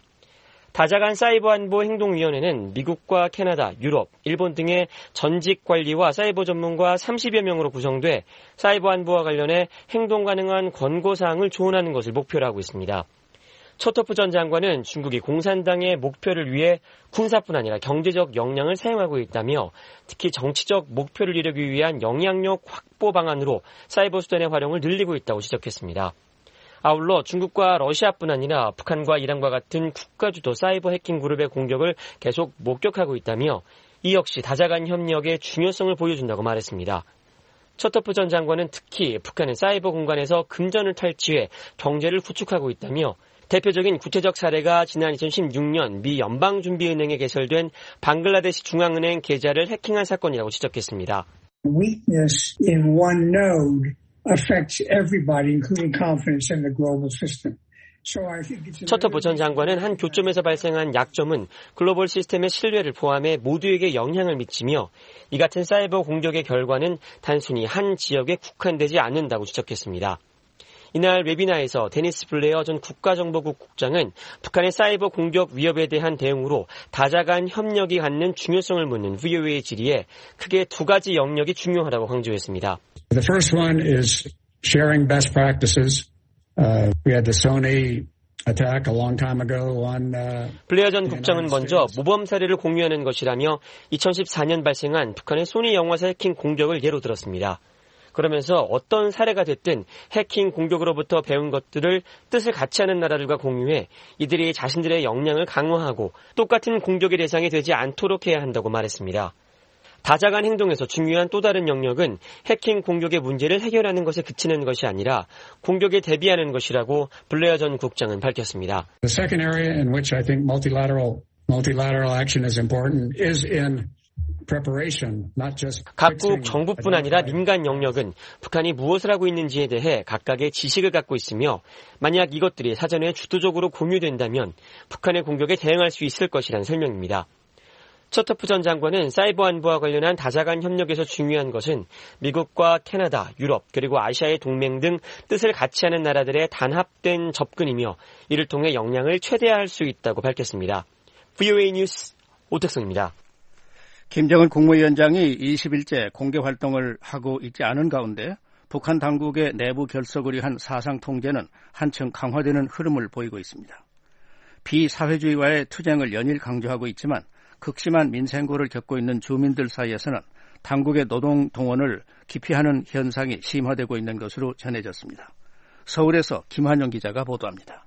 다자간 사이버 안보 행동위원회는 미국과 캐나다, 유럽, 일본 등의 전직 관리와 사이버 전문가 삼십여 명으로 구성돼 사이버 안보와 관련해 행동 가능한 권고사항을 조언하는 것을 목표로 하고 있습니다. 초토프 전 장관은 중국이 공산당의 목표를 위해 군사뿐 아니라 경제적 역량을 사용하고 있다며 특히 정치적 목표를 이루기 위한 영향력 확보 방안으로 사이버 수단의 활용을 늘리고 있다고 지적했습니다. 아울러 중국과 러시아뿐 아니라 북한과 이란과 같은 국가주도 사이버 해킹 그룹의 공격을 계속 목격하고 있다며 이 역시 다자간 협력의 중요성을 보여준다고 말했습니다. 초토프 전 장관은 특히 북한은 사이버 공간에서 금전을 탈취해 경제를 구축하고 있다며 대표적인 구체적 사례가 지난 이천십육년 미 연방준비은행에 개설된 방글라데시 중앙은행 계좌를 해킹한 사건이라고 지적했습니다. Weakness in one node affects everybody, including confidence in the global system. So I think it's 초토프 전 장관은 한 교점에서 발생한 약점은 글로벌 시스템의 신뢰를 포함해 모두에게 영향을 미치며 이 같은 사이버 공격의 결과는 단순히 한 지역에 국한되지 않는다고 지적했습니다. 이날 웨비나에서 데니스 블레어 전 국가정보국 국장은 북한의 사이버 공격 위협에 대한 대응으로 다자간 협력이 갖는 중요성을 묻는 브이오에이 질의에 크게 두 가지 영역이 중요하다고 강조했습니다. The first one is sharing best practices. Uh, we had the Sony attack a long time ago on. Uh, 블레어 전 국장은 먼저 모범 사례를 공유하는 것이라며 이천십사년 발생한 북한의 소니 영화사 해킹 공격을 예로 들었습니다. 그러면서 어떤 사례가 됐든 해킹 공격으로부터 배운 것들을 뜻을 같이 하는 나라들과 공유해 이들이 자신들의 역량을 강화하고 똑같은 공격의 대상이 되지 않도록 해야 한다고 말했습니다. 다자간 행동에서 중요한 또 다른 영역은 해킹 공격의 문제를 해결하는 것에 그치는 것이 아니라 공격에 대비하는 것이라고 블레어 전 국장은 밝혔습니다. The second area in which I think multilateral multilateral action is important is in preparation, not just 각국 정부뿐 아니라 민간 영역은 북한이 무엇을 하고 있는지에 대해 각각의 지식을 갖고 있으며 만약 이것들이 사전에 주도적으로 공유된다면 북한의 공격에 대응할 수 있을 것이라는 설명입니다. 초토프 전 장관은 사이버 안보와 관련한 다자간 협력에서 중요한 것은 미국과 캐나다, 유럽, 그리고 아시아의 동맹 등 뜻을 같이 하는 나라들의 단합된 접근이며 이를 통해 역량을 최대화할 수 있다고 밝혔습니다. 브이오에이 뉴스 오택성입니다. 김정은 국무위원장이 이십일째 공개 활동을 하고 있지 않은 가운데 북한 당국의 내부 결석을 위한 사상 통제는 한층 강화되는 흐름을 보이고 있습니다. 비사회주의와의 투쟁을 연일 강조하고 있지만 극심한 민생고를 겪고 있는 주민들 사이에서는 당국의 노동 동원을 기피하는 현상이 심화되고 있는 것으로 전해졌습니다. 서울에서 김한영 기자가 보도합니다.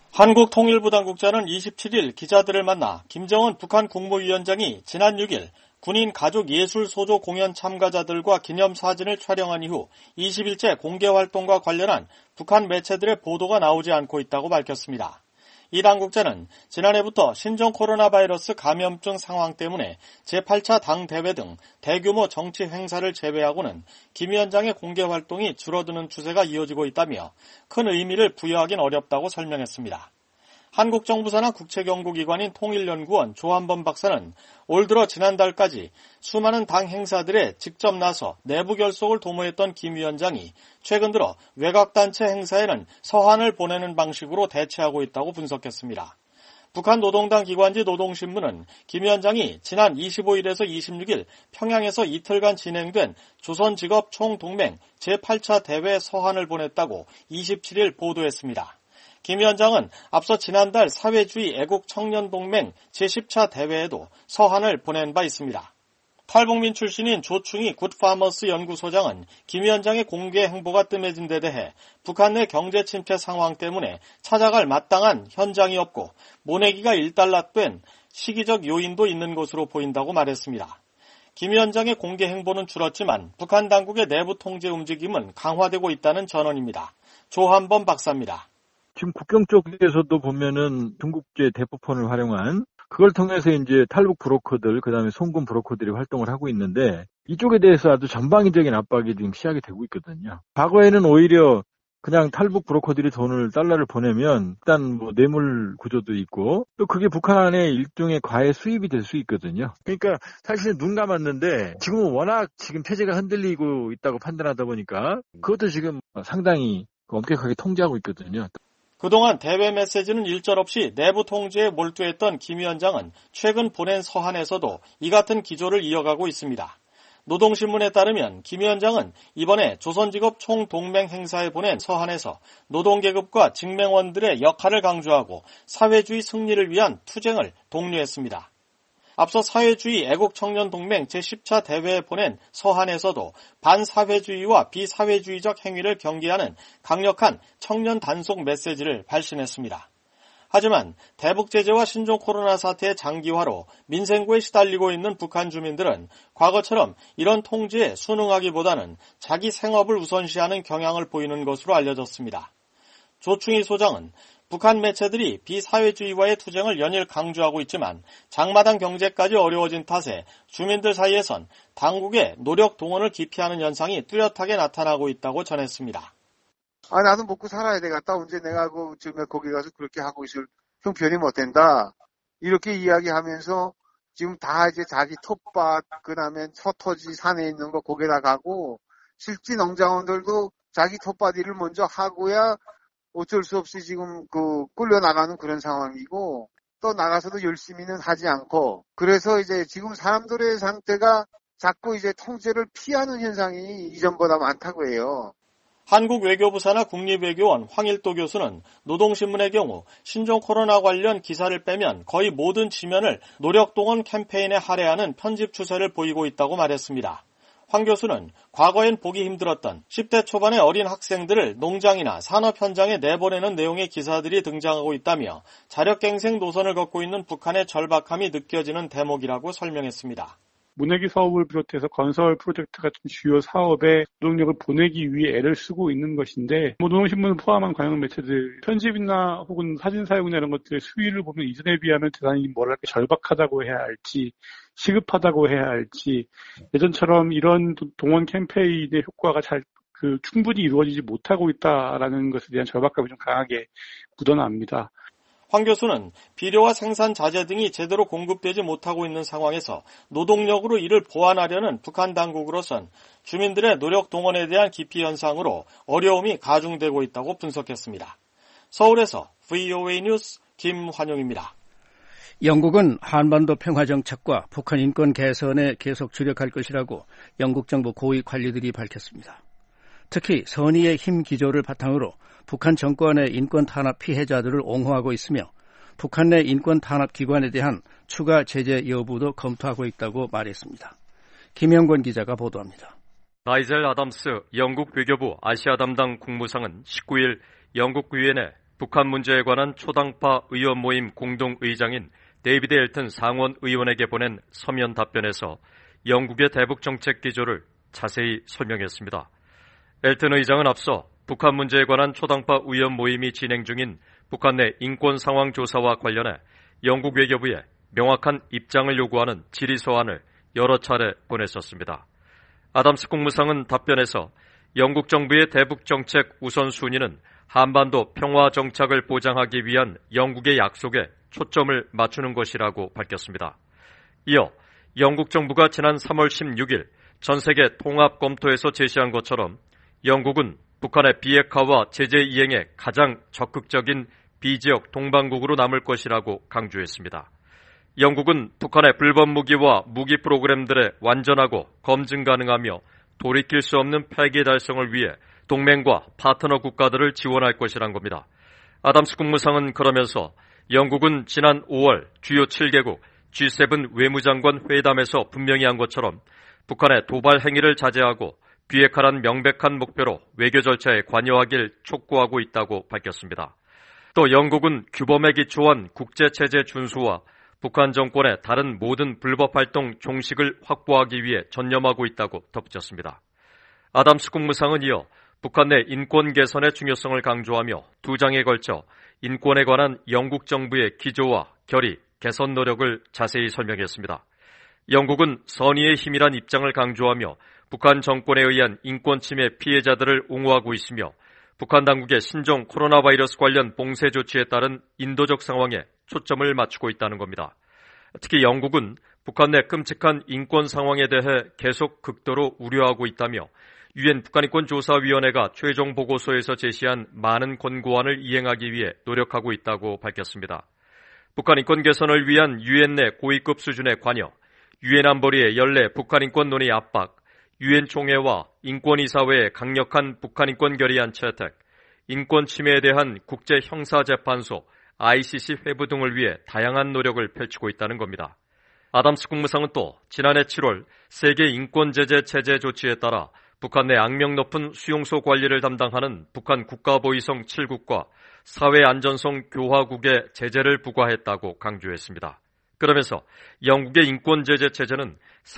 한국통일부 당국자는 이십칠일 기자들을 만나 김정은 북한 국무위원장이 지난 육일 군인 가족 예술 소조 공연 참가자들과 기념사진을 촬영한 이후 이십일째 공개활동과 관련한 북한 매체들의 보도가 나오지 않고 있다고 밝혔습니다. 이 당국자는 지난해부터 신종 코로나 바이러스 감염증 상황 때문에 제팔 차 당대회 등 대규모 정치 행사를 제외하고는 김 위원장의 공개활동이 줄어드는 추세가 이어지고 있다며 큰 의미를 부여하긴 어렵다고 설명했습니다. 한국 정부 산하 국책연구기관인 통일연구원 조한범 박사는 올 들어 지난달까지 수많은 당 행사들에 직접 나서 내부 결속을 도모했던 김 위원장이 최근 들어 외곽단체 행사에는 서한을 보내는 방식으로 대체하고 있다고 분석했습니다. 북한 노동당 기관지 노동신문은 김 위원장이 지난 이십오일에서 이십육일 평양에서 이틀간 진행된 조선직업 총동맹 제팔 차 대회 서한을 보냈다고 이십칠일 보도했습니다. 김 위원장은 앞서 지난달 사회주의 애국청년동맹 제십 차 대회에도 서한을 보낸 바 있습니다. 탈북민 출신인 조충희 굿파머스 연구소장은 김 위원장의 공개 행보가 뜸해진 데 대해 북한 내 경제 침체 상황 때문에 찾아갈 마땅한 현장이 없고 모내기가 일단락된 시기적 요인도 있는 것으로 보인다고 말했습니다. 김 위원장의 공개 행보는 줄었지만 북한 당국의 내부 통제 움직임은 강화되고 있다는 전언입니다. 조한범 박사입니다. 지금 국경 쪽에서도 보면은 중국제 대포폰을 활용한 그걸 통해서 이제 탈북 브로커들, 그 다음에 송금 브로커들이 활동을 하고 있는데 이쪽에 대해서 아주 전방위적인 압박이 지금 시작이 되고 있거든요. 과거에는 오히려 그냥 탈북 브로커들이 돈을, 달러를 보내면 일단 뭐 뇌물 구조도 있고 또 그게 북한의 일종의 과외 수입이 될 수 있거든요. 그러니까 사실 눈 감았는데 지금은 워낙 지금 체제가 흔들리고 있다고 판단하다 보니까 그것도 지금 상당히 엄격하게 통제하고 있거든요. 그동안 대외 메시지는 일절없이 내부 통제에 몰두했던 김 위원장은 최근 보낸 서한에서도 이 같은 기조를 이어가고 있습니다. 노동신문에 따르면 김 위원장은 이번에 조선직업 총동맹 행사에 보낸 서한에서 노동계급과 직맹원들의 역할을 강조하고 사회주의 승리를 위한 투쟁을 독려했습니다. 앞서 사회주의 애국청년동맹 제십 차 대회에 보낸 서한에서도 반사회주의와 비사회주의적 행위를 경계하는 강력한 청년 단속 메시지를 발신했습니다. 하지만 대북 제재와 신종 코로나 사태의 장기화로 민생고에 시달리고 있는 북한 주민들은 과거처럼 이런 통제에 순응하기보다는 자기 생업을 우선시하는 경향을 보이는 것으로 알려졌습니다. 조충희 소장은 북한 매체들이 비사회주의와의 투쟁을 연일 강조하고 있지만 장마당 경제까지 어려워진 탓에 주민들 사이에선 당국의 노력 동원을 기피하는 현상이 뚜렷하게 나타나고 있다고 전했습니다. 아, 나도 먹고 살아야 되겠다. 언제 내가 그 지금 거기 가서 그렇게 하고 있을 형편이 못 된다. 이렇게 이야기하면서 지금 다 이제 자기 텃밭, 그 다음에 서터지 산에 있는 거 거기다 가고 실제 농장원들도 자기 텃밭 일을 먼저 하고야 어쩔 수 없이 지금 그 끌려나가는 그런 상황이고 또 나가서도 열심히는 하지 않고 그래서 이제 지금 사람들의 상태가 자꾸 이제 통제를 피하는 현상이 이전보다 많다고 해요. 한국 외교부 산하 국립외교원 황일도 교수는 노동신문의 경우 신종 코로나 관련 기사를 빼면 거의 모든 지면을 노력동원 캠페인에 할애하는 편집 추세를 보이고 있다고 말했습니다. 황 교수는 과거엔 보기 힘들었던 십 대 초반의 어린 학생들을 농장이나 산업 현장에 내보내는 내용의 기사들이 등장하고 있다며 자력갱생 노선을 걷고 있는 북한의 절박함이 느껴지는 대목이라고 설명했습니다. 모내기 사업을 비롯해서 건설 프로젝트 같은 주요 사업에 노동력을 보내기 위해 애를 쓰고 있는 것인데 뭐 노동신문을 포함한 관영 매체들 편집이나 혹은 사진 사용이나 이런 것들의 수위를 보면 이전에 비하면 대단히 뭐랄까 절박하다고 해야 할지 시급하다고 해야 할지 예전처럼 이런 동원 캠페인의 효과가 잘 그 충분히 이루어지지 못하고 있다라는 것에 대한 절박감이 좀 강하게 묻어납니다. 황 교수는 비료와 생산 자재 등이 제대로 공급되지 못하고 있는 상황에서 노동력으로 이를 보완하려는 북한 당국으로선 주민들의 노력 동원에 대한 기피 현상으로 어려움이 가중되고 있다고 분석했습니다. 서울에서 브이오에이 뉴스 김환용입니다. 영국은 한반도 평화 정책과 북한 인권 개선에 계속 주력할 것이라고 영국 정부 고위 관리들이 밝혔습니다. 특히 선의의 힘 기조를 바탕으로 북한 정권의 인권 탄압 피해자들을 옹호하고 있으며 북한 내 인권 탄압 기관에 대한 추가 제재 여부도 검토하고 있다고 말했습니다. 김영권 기자가 보도합니다. 나이젤 아담스 영국 외교부 아시아 담당 국무상은 십구 일 영국 의회내 북한 문제에 관한 초당파 의원 모임 공동의장인 데이비드 엘튼 상원 의원에게 보낸 서면 답변에서 영국의 대북 정책 기조를 자세히 설명했습니다. 엘튼 의장은 앞서 북한 문제에 관한 초당파 의원 모임이 진행 중인 북한 내 인권 상황 조사와 관련해 영국 외교부에 명확한 입장을 요구하는 질의서안을 여러 차례 보냈었습니다. 아담스 국무상은 답변에서 영국 정부의 대북 정책 우선순위는 한반도 평화 정착을 보장하기 위한 영국의 약속에 초점을 맞추는 것이라고 밝혔습니다. 이어 영국 정부가 지난 삼월 십육일 전 세계 통합 검토에서 제시한 것처럼 영국은 북한의 비핵화와 제재 이행에 가장 적극적인 비지역 동반국으로 남을 것이라고 강조했습니다. 영국은 북한의 불법 무기와 무기 프로그램들의 완전하고 검증 가능하며 돌이킬 수 없는 폐기 달성을 위해 동맹과 파트너 국가들을 지원할 것이란 겁니다. 아담스 국무상은 그러면서 영국은 지난 오월 주요 칠 개국 지 세븐 외무장관 회담에서 분명히 한 것처럼 북한의 도발 행위를 자제하고 비핵화란 명백한 목표로 외교 절차에 관여하길 촉구하고 있다고 밝혔습니다. 또 영국은 규범에 기초한 국제체제 준수와 북한 정권의 다른 모든 불법 활동 종식을 확보하기 위해 전념하고 있다고 덧붙였습니다. 아담스 국무상은 이어 북한 내 인권 개선의 중요성을 강조하며 두 장에 걸쳐 인권에 관한 영국 정부의 기조와 결의, 개선 노력을 자세히 설명했습니다. 영국은 선의의 힘이란 입장을 강조하며 북한 정권에 의한 인권 침해 피해자들을 옹호하고 있으며 북한 당국의 신종 코로나 바이러스 관련 봉쇄 조치에 따른 인도적 상황에 초점을 맞추고 있다는 겁니다. 특히 영국은 북한 내 끔찍한 인권 상황에 대해 계속 극도로 우려하고 있다며 유엔 북한인권조사위원회가 최종 보고서에서 제시한 많은 권고안을 이행하기 위해 노력하고 있다고 밝혔습니다. 북한 인권 개선을 위한 유엔 내 고위급 수준의 관여, 유엔 안보리의 연례 북한 인권 논의 압박, 유엔 총회와 인권이사회의 강력한 북한 인권 결의안 채택, 인권 침해에 대한 국제형사재판소 아이씨씨 회부 등을 위해 다양한 노력을 펼치고 있다는 겁니다. 아담스 국무상은 또 지난해 칠월 세계 인권제재 체제 조치에 따라 북한 내 악명 높은 수용소 관리를 담당하는 북한 국가보위성 칠 국과 사회안전성 교화국에 제재를 부과했다고 강조했습니다. 그러면서 영국의 인권제재 체제는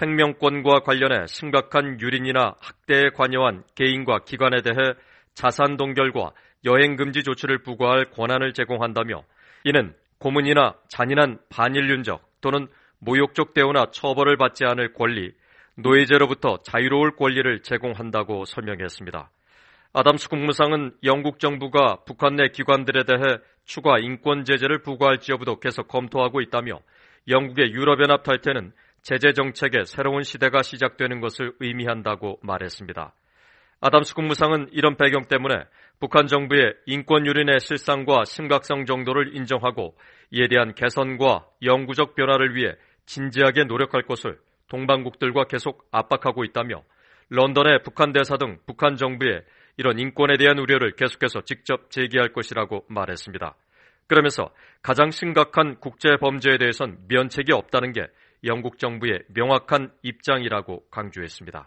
생명권과 관련해 심각한 유린이나 학대에 관여한 개인과 기관에 대해 자산 동결과 여행금지 조치를 부과할 권한을 제공한다며 이는 고문이나 잔인한 반인륜적 또는 모욕적 대우나 처벌을 받지 않을 권리, 노예제로부터 자유로울 권리를 제공한다고 설명했습니다. 아담스 국무상은 영국 정부가 북한 내 기관들에 대해 추가 인권 제재를 부과할지 여부도 계속 검토하고 있다며 영국의 유럽연합 탈퇴는 제재 정책의 새로운 시대가 시작되는 것을 의미한다고 말했습니다. 아담스 국무상은 이런 배경 때문에 북한 정부의 인권 유린의 실상과 심각성 정도를 인정하고 이에 대한 개선과 영구적 변화를 위해 진지하게 노력할 것을 동반국들과 계속 압박하고 있다며 런던의 북한 대사 등 북한 정부에 이런 인권에 대한 우려를 계속해서 직접 제기할 것이라고 말했습니다. 그러면서 가장 심각한 국제 범죄에 대해선 면책이 없다는 게 영국 정부의 명확한 입장이라고 강조했습니다.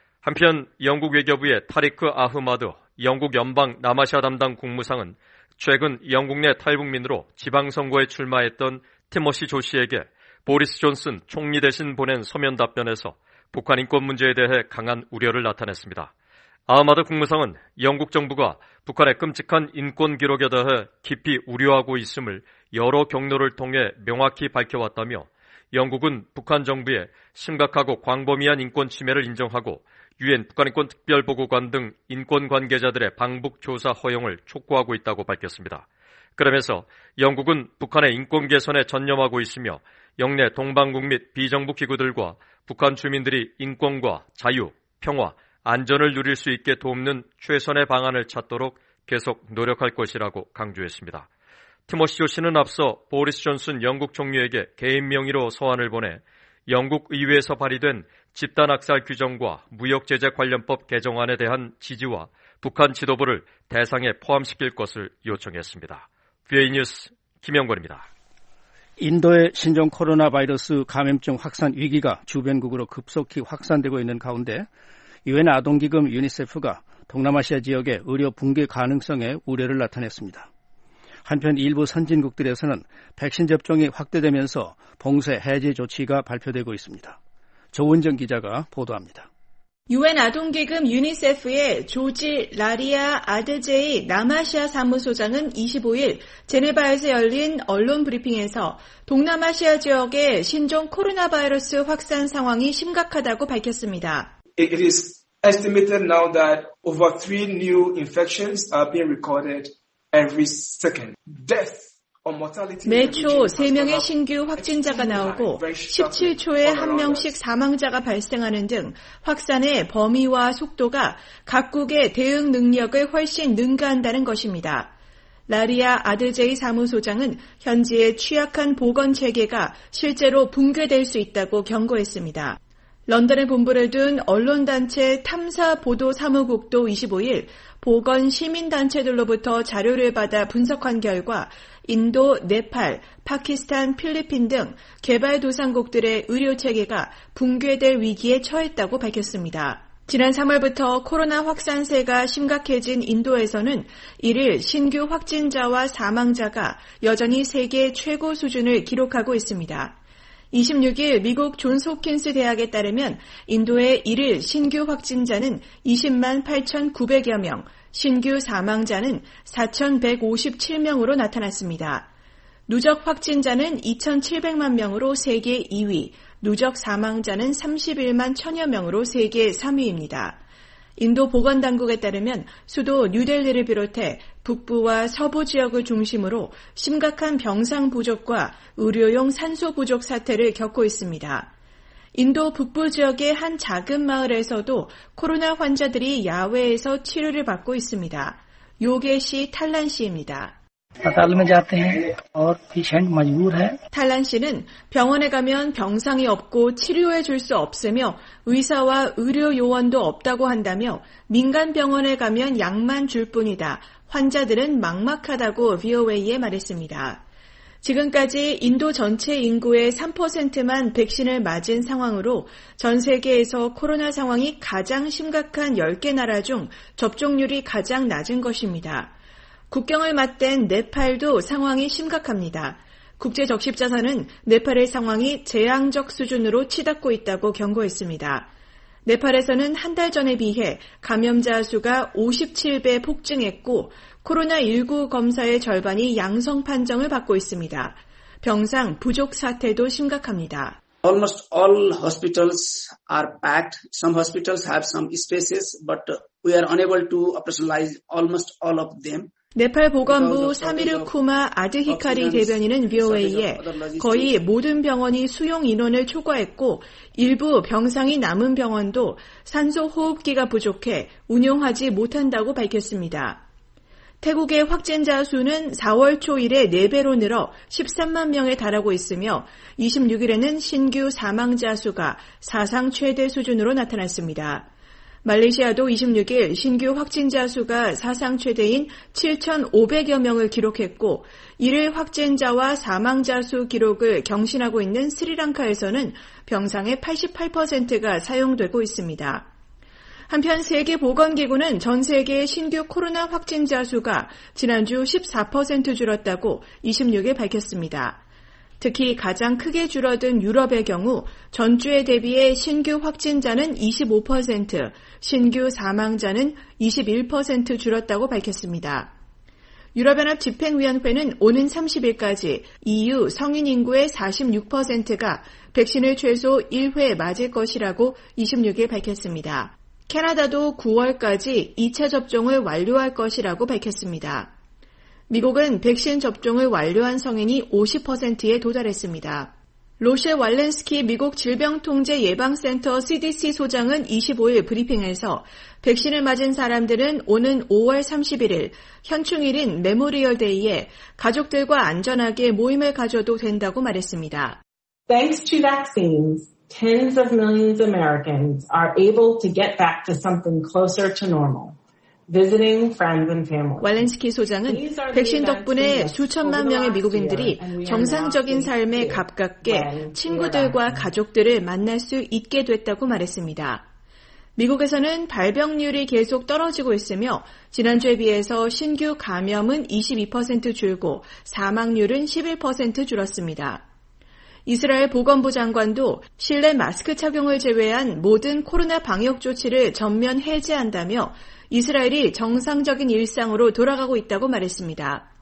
한편 영국 외교부의 타리크 아흐마드 영국 연방 남아시아 담당 국무상은 최근 영국 내 탈북민으로 지방선거에 출마했던 티모시 조 씨에게 보리스 존슨 총리 대신 보낸 서면 답변에서 북한 인권 문제에 대해 강한 우려를 나타냈습니다. 아흐마드 국무상은 영국 정부가 북한의 끔찍한 인권 기록에 대해 깊이 우려하고 있음을 여러 경로를 통해 명확히 밝혀왔다며 영국은 북한 정부의 심각하고 광범위한 인권 침해를 인정하고 유엔 북한인권 특별보고관 등 인권 관계자들의 방북 조사 허용을 촉구하고 있다고 밝혔습니다. 그러면서 영국은 북한의 인권 개선에 전념하고 있으며 영내 동방국 및 비정부 기구들과 북한 주민들이 인권과 자유, 평화, 안전을 누릴 수 있게 돕는 최선의 방안을 찾도록 계속 노력할 것이라고 강조했습니다. 티모시 조 씨는 앞서 보리스 존슨 영국 총리에게 개인 명의로 서한을 보내 영국 의회에서 발의된 집단학살 규정과 무역제재 관련법 개정안에 대한 지지와 북한 지도부를 대상에 포함시킬 것을 요청했습니다. 브이오에이 뉴스 김영권입니다. 인도의 신종 코로나 바이러스 감염증 확산 위기가 주변국으로 급속히 확산되고 있는 가운데 유엔 아동기금 유니세프가 동남아시아 지역의 의료 붕괴 가능성에 우려를 나타냈습니다. 한편 일부 선진국들에서는 백신 접종이 확대되면서 봉쇄 해제 조치가 발표되고 있습니다. 조은정 기자가 보도합니다. 유엔 아동기금 유니세프의 조지 라리아 아드제이 남아시아 사무소장은 이십오일 제네바에서 열린 언론 브리핑에서 동남아시아 지역의 신종 코로나 바이러스 확산 상황이 심각하다고 밝혔습니다. It is estimated now that over three new infections are being recorded every second. Death. 매초 세 명의 신규 확진자가 나오고 십칠 초에 한 명씩 사망자가 발생하는 등 확산의 범위와 속도가 각국의 대응 능력을 훨씬 능가한다는 것입니다. 라리아 아드제이 사무소장은 현지의 취약한 보건 체계가 실제로 붕괴될 수 있다고 경고했습니다. 런던에 본부를 둔 언론단체 탐사보도사무국도 이십오일 보건 시민단체들로부터 자료를 받아 분석한 결과 인도, 네팔, 파키스탄, 필리핀 등 개발도상국들의 의료체계가 붕괴될 위기에 처했다고 밝혔습니다. 지난 삼월부터 코로나 확산세가 심각해진 인도에서는 일일 신규 확진자와 사망자가 여전히 세계 최고 수준을 기록하고 있습니다. 이십육일 미국 존스홉킨스 대학에 따르면 인도의 일일 신규 확진자는 이십만 팔천구백여 명, 신규 사망자는 사천백오십칠 명으로 나타났습니다. 누적 확진자는 이천칠백만 명으로 세계 이 위, 누적 사망자는 삼십일만 천여 명으로 세계 삼 위입니다. 인도 보건당국에 따르면 수도 뉴델리를 비롯해 북부와 서부 지역을 중심으로 심각한 병상 부족과 의료용 산소 부족 사태를 겪고 있습니다. 인도 북부 지역의 한 작은 마을에서도 코로나 환자들이 야외에서 치료를 받고 있습니다. 요게시 탈란 씨입니다. 탈란 씨는 병원에 가면 병상이 없고 치료해 줄 수 없으며 의사와 의료 요원도 없다고 한다며 민간 병원에 가면 약만 줄 뿐이다. 환자들은 막막하다고 브이오에이에 말했습니다. 지금까지 인도 전체 인구의 삼 퍼센트만 백신을 맞은 상황으로 전 세계에서 코로나 상황이 가장 심각한 열 개 나라 중 접종률이 가장 낮은 것입니다. 국경을 맞댄 네팔도 상황이 심각합니다. 국제적십자사는 네팔의 상황이 재앙적 수준으로 치닫고 있다고 경고했습니다. 네팔에서는 한 달 전에 비해 감염자 수가 오십칠 배 폭증했고 코로나십구 검사의 절반이 양성 판정을 받고 있습니다. 병상 부족 사태도 심각합니다. Almost all hospitals are packed. Some hospitals have some spaces, but we are unable to operationalize almost all of them. 네팔 보건부 사미르 쿠마 아드히카리 대변인은 브이오에이에 거의 모든 병원이 수용 인원을 초과했고 일부 병상이 남은 병원도 산소 호흡기가 부족해 운용하지 못한다고 밝혔습니다. 태국의 확진자 수는 사월 초 이래 네 배로 늘어 십삼만 명에 달하고 있으며 이십육일에는 신규 사망자 수가 사상 최대 수준으로 나타났습니다. 말레이시아도 이십육일 신규 확진자 수가 사상 최대인 칠천오백여 명을 기록했고 일일 확진자와 사망자 수 기록을 경신하고 있는 스리랑카에서는 병상의 팔십팔 퍼센트가 사용되고 있습니다. 한편 세계보건기구는 전 세계의 신규 코로나 확진자 수가 지난주 십사 퍼센트 줄었다고 이십육일 밝혔습니다. 특히 가장 크게 줄어든 유럽의 경우 전주에 대비해 신규 확진자는 이십오 퍼센트, 신규 사망자는 이십일 퍼센트 줄었다고 밝혔습니다. 유럽연합 집행위원회는 오는 삼십일까지 이유 성인 인구의 사십육 퍼센트가 백신을 최소 일 회 맞을 것이라고 이십육일 밝혔습니다. 캐나다도 구월까지 이 차 접종을 완료할 것이라고 밝혔습니다. 미국은 백신 접종을 완료한 성인이 오십 퍼센트에 도달했습니다. 로셰 왈렌스키 미국 질병통제예방센터 씨디씨 소장은 이십오일 브리핑에서 백신을 맞은 사람들은 오는 오월 삼십일일 현충일인 메모리얼 데이에 가족들과 안전하게 모임을 가져도 된다고 말했습니다. Thanks to vaccines, tens of millions of Americans are able to get back to something closer to normal. visiting friends and family. 왈렌스키 소장은 백신 덕분에 수천만 명의 미국인들이 정상적인 삶에 가깝게 친구들과 가족들을 만날 수 있게 됐다고 말했습니다. 미국에서는 발병률이 계속 떨어지고 있으며 지난주에 비해서 신규 감염은 이십이 퍼센트 줄고 사망률은 십일 퍼센트 줄었습니다. 이스라엘 보건부 장관도 실내 마스크 착용을 제외한 모든 코로나 방역 조치를 전면 해제한다며 이스라엘이 정상적인 일상으로 돌아가고 있다고 말했습니다.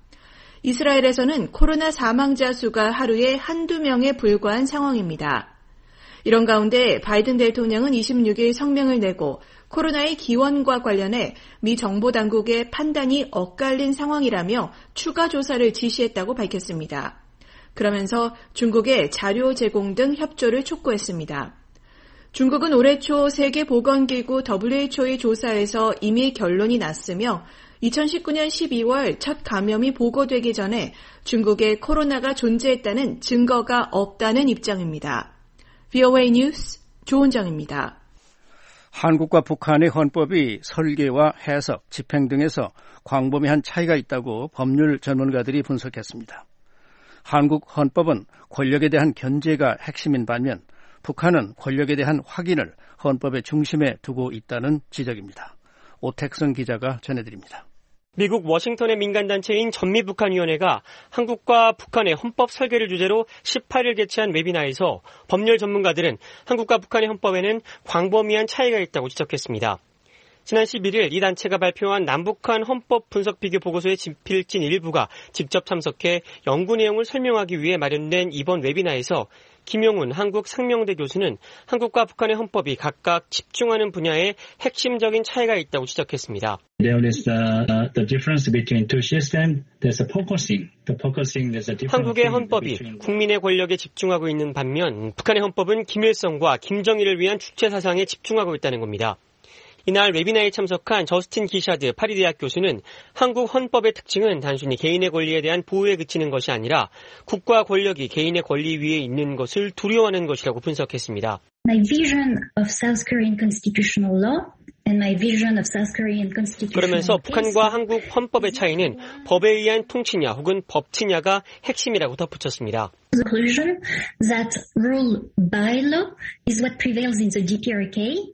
이스라엘에서는 코로나 사망자 수가 하루에 한두 명에 불과한 상황입니다. 이런 가운데 바이든 대통령은 이십육 일 성명을 내고 코로나의 기원과 관련해 미 정보당국의 판단이 엇갈린 상황이라며 추가 조사를 지시했다고 밝혔습니다. 그러면서 중국에 자료 제공 등 협조를 촉구했습니다. 중국은 올해 초 세계보건기구 더블유에이치오의 조사에서 이미 결론이 났으며 이천십구 년 십이월 첫 감염이 보고되기 전에 중국에 코로나가 존재했다는 증거가 없다는 입장입니다. 브이오에이 뉴스 조은정입니다. 한국과 북한의 헌법이 설계와 해석, 집행 등에서 광범위한 차이가 있다고 법률 전문가들이 분석했습니다. 한국 헌법은 권력에 대한 견제가 핵심인 반면 북한은 권력에 대한 확인을 헌법의 중심에 두고 있다는 지적입니다. 오택성 기자가 전해드립니다. 미국 워싱턴의 민간단체인 전미북한위원회가 한국과 북한의 헌법 설계를 주제로 십팔 일 개최한 웨비나에서 법률 전문가들은 한국과 북한의 헌법에는 광범위한 차이가 있다고 지적했습니다. 지난 십일 일 이 단체가 발표한 남북한 헌법 분석 비교 보고서의 집필진 일부가 직접 참석해 연구 내용을 설명하기 위해 마련된 이번 웨비나에서 김용훈 한국 상명대 교수는 한국과 북한의 헌법이 각각 집중하는 분야에 핵심적인 차이가 있다고 지적했습니다. There is the, the difference between two systems. There's a focusing. The focusing is a different. 한국의 헌법이 국민의 권력에 집중하고 있는 반면 북한의 헌법은 김일성과 김정일을 위한 주체 사상에 집중하고 있다는 겁니다. 이날 웨비나에 참석한 저스틴 기샤드 파리대학 교수는 한국 헌법의 특징은 단순히 개인의 권리에 대한 보호에 그치는 것이 아니라 국가 권력이 개인의 권리 위에 있는 것을 두려워하는 것이라고 분석했습니다. My vision of South Korean constitutional law and my vision of South Korean constitutional 그러면서 북한과 한국 헌법의 차이는 법에 의한 통치냐 혹은 법치냐가 핵심이라고 덧붙였습니다. The conclusion that rule by law is what prevails in the 디피아르케이.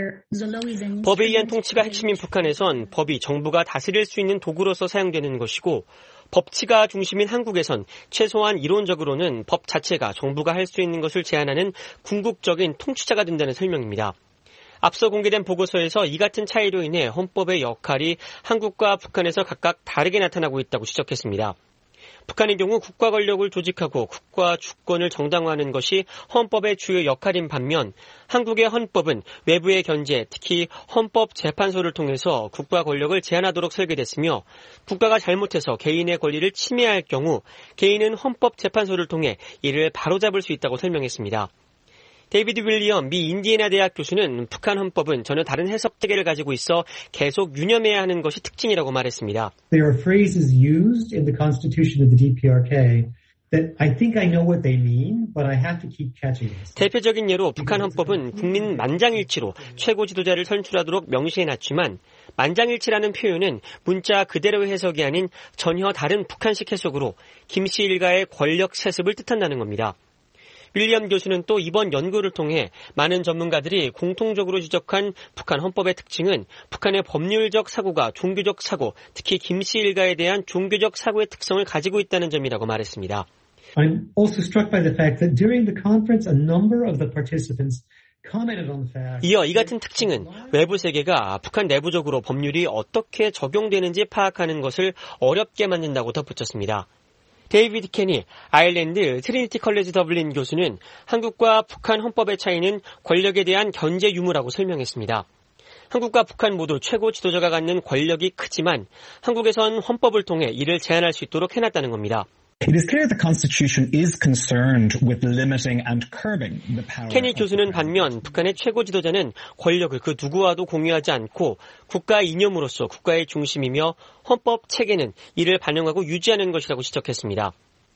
법에 의한 통치가 핵심인 북한에선 법이 정부가 다스릴 수 있는 도구로서 사용되는 것이고 법치가 중심인 한국에선 최소한 이론적으로는 법 자체가 정부가 할 수 있는 것을 제한하는 궁극적인 통치자가 된다는 설명입니다. 앞서 공개된 보고서에서 이 같은 차이로 인해 헌법의 역할이 한국과 북한에서 각각 다르게 나타나고 있다고 지적했습니다. 북한의 경우 국가 권력을 조직하고 국가 주권을 정당화하는 것이 헌법의 주요 역할인 반면 한국의 헌법은 외부의 견제, 특히 헌법재판소를 통해서 국가 권력을 제한하도록 설계됐으며 국가가 잘못해서 개인의 권리를 침해할 경우 개인은 헌법재판소를 통해 이를 바로잡을 수 있다고 설명했습니다. 데이비드 윌리엄 미 인디애나 대학 교수는 북한 헌법은 전혀 다른 해석 체계를 가지고 있어 계속 유념해야 하는 것이 특징이라고 말했습니다. There are phrases used in the Constitution of the 디피아르케이 that I think I know what they mean, but I have to keep catching it. 대표적인 예로 북한 헌법은 국민 만장일치로 최고 지도자를 선출하도록 명시해놨지만 만장일치라는 표현은 문자 그대로의 해석이 아닌 전혀 다른 북한식 해석으로 김씨 일가의 권력 세습을 뜻한다는 겁니다. 윌리엄 교수는 또 이번 연구를 통해 많은 전문가들이 공통적으로 지적한 북한 헌법의 특징은 북한의 법률적 사고가 종교적 사고, 특히 김씨 일가에 대한 종교적 사고의 특성을 가지고 있다는 점이라고 말했습니다. I'm also struck by the fact that during the conference a number of the participants commented on the fact. 이어 이 같은 특징은 외부 세계가 북한 내부적으로 법률이 어떻게 적용되는지 파악하는 것을 어렵게 만든다고 덧붙였습니다. 데이비드 케니 아일랜드 트리니티 컬리지 더블린 교수는 한국과 북한 헌법의 차이는 권력에 대한 견제 유무라고 설명했습니다. 한국과 북한 모두 최고 지도자가 갖는 권력이 크지만 한국에선 헌법을 통해 이를 제한할 수 있도록 해놨다는 겁니다. It is clear the Constitution is concerned with limiting and curbing the power. 케니 교수는 반면 북한의 최고 지도자는 권력을 그 누구와도 공유하지 않고 국가 이념으로서 국가의 중심이며 헌법 체계는 이를 반영하고 유지하는 것이라고 지적했습니다.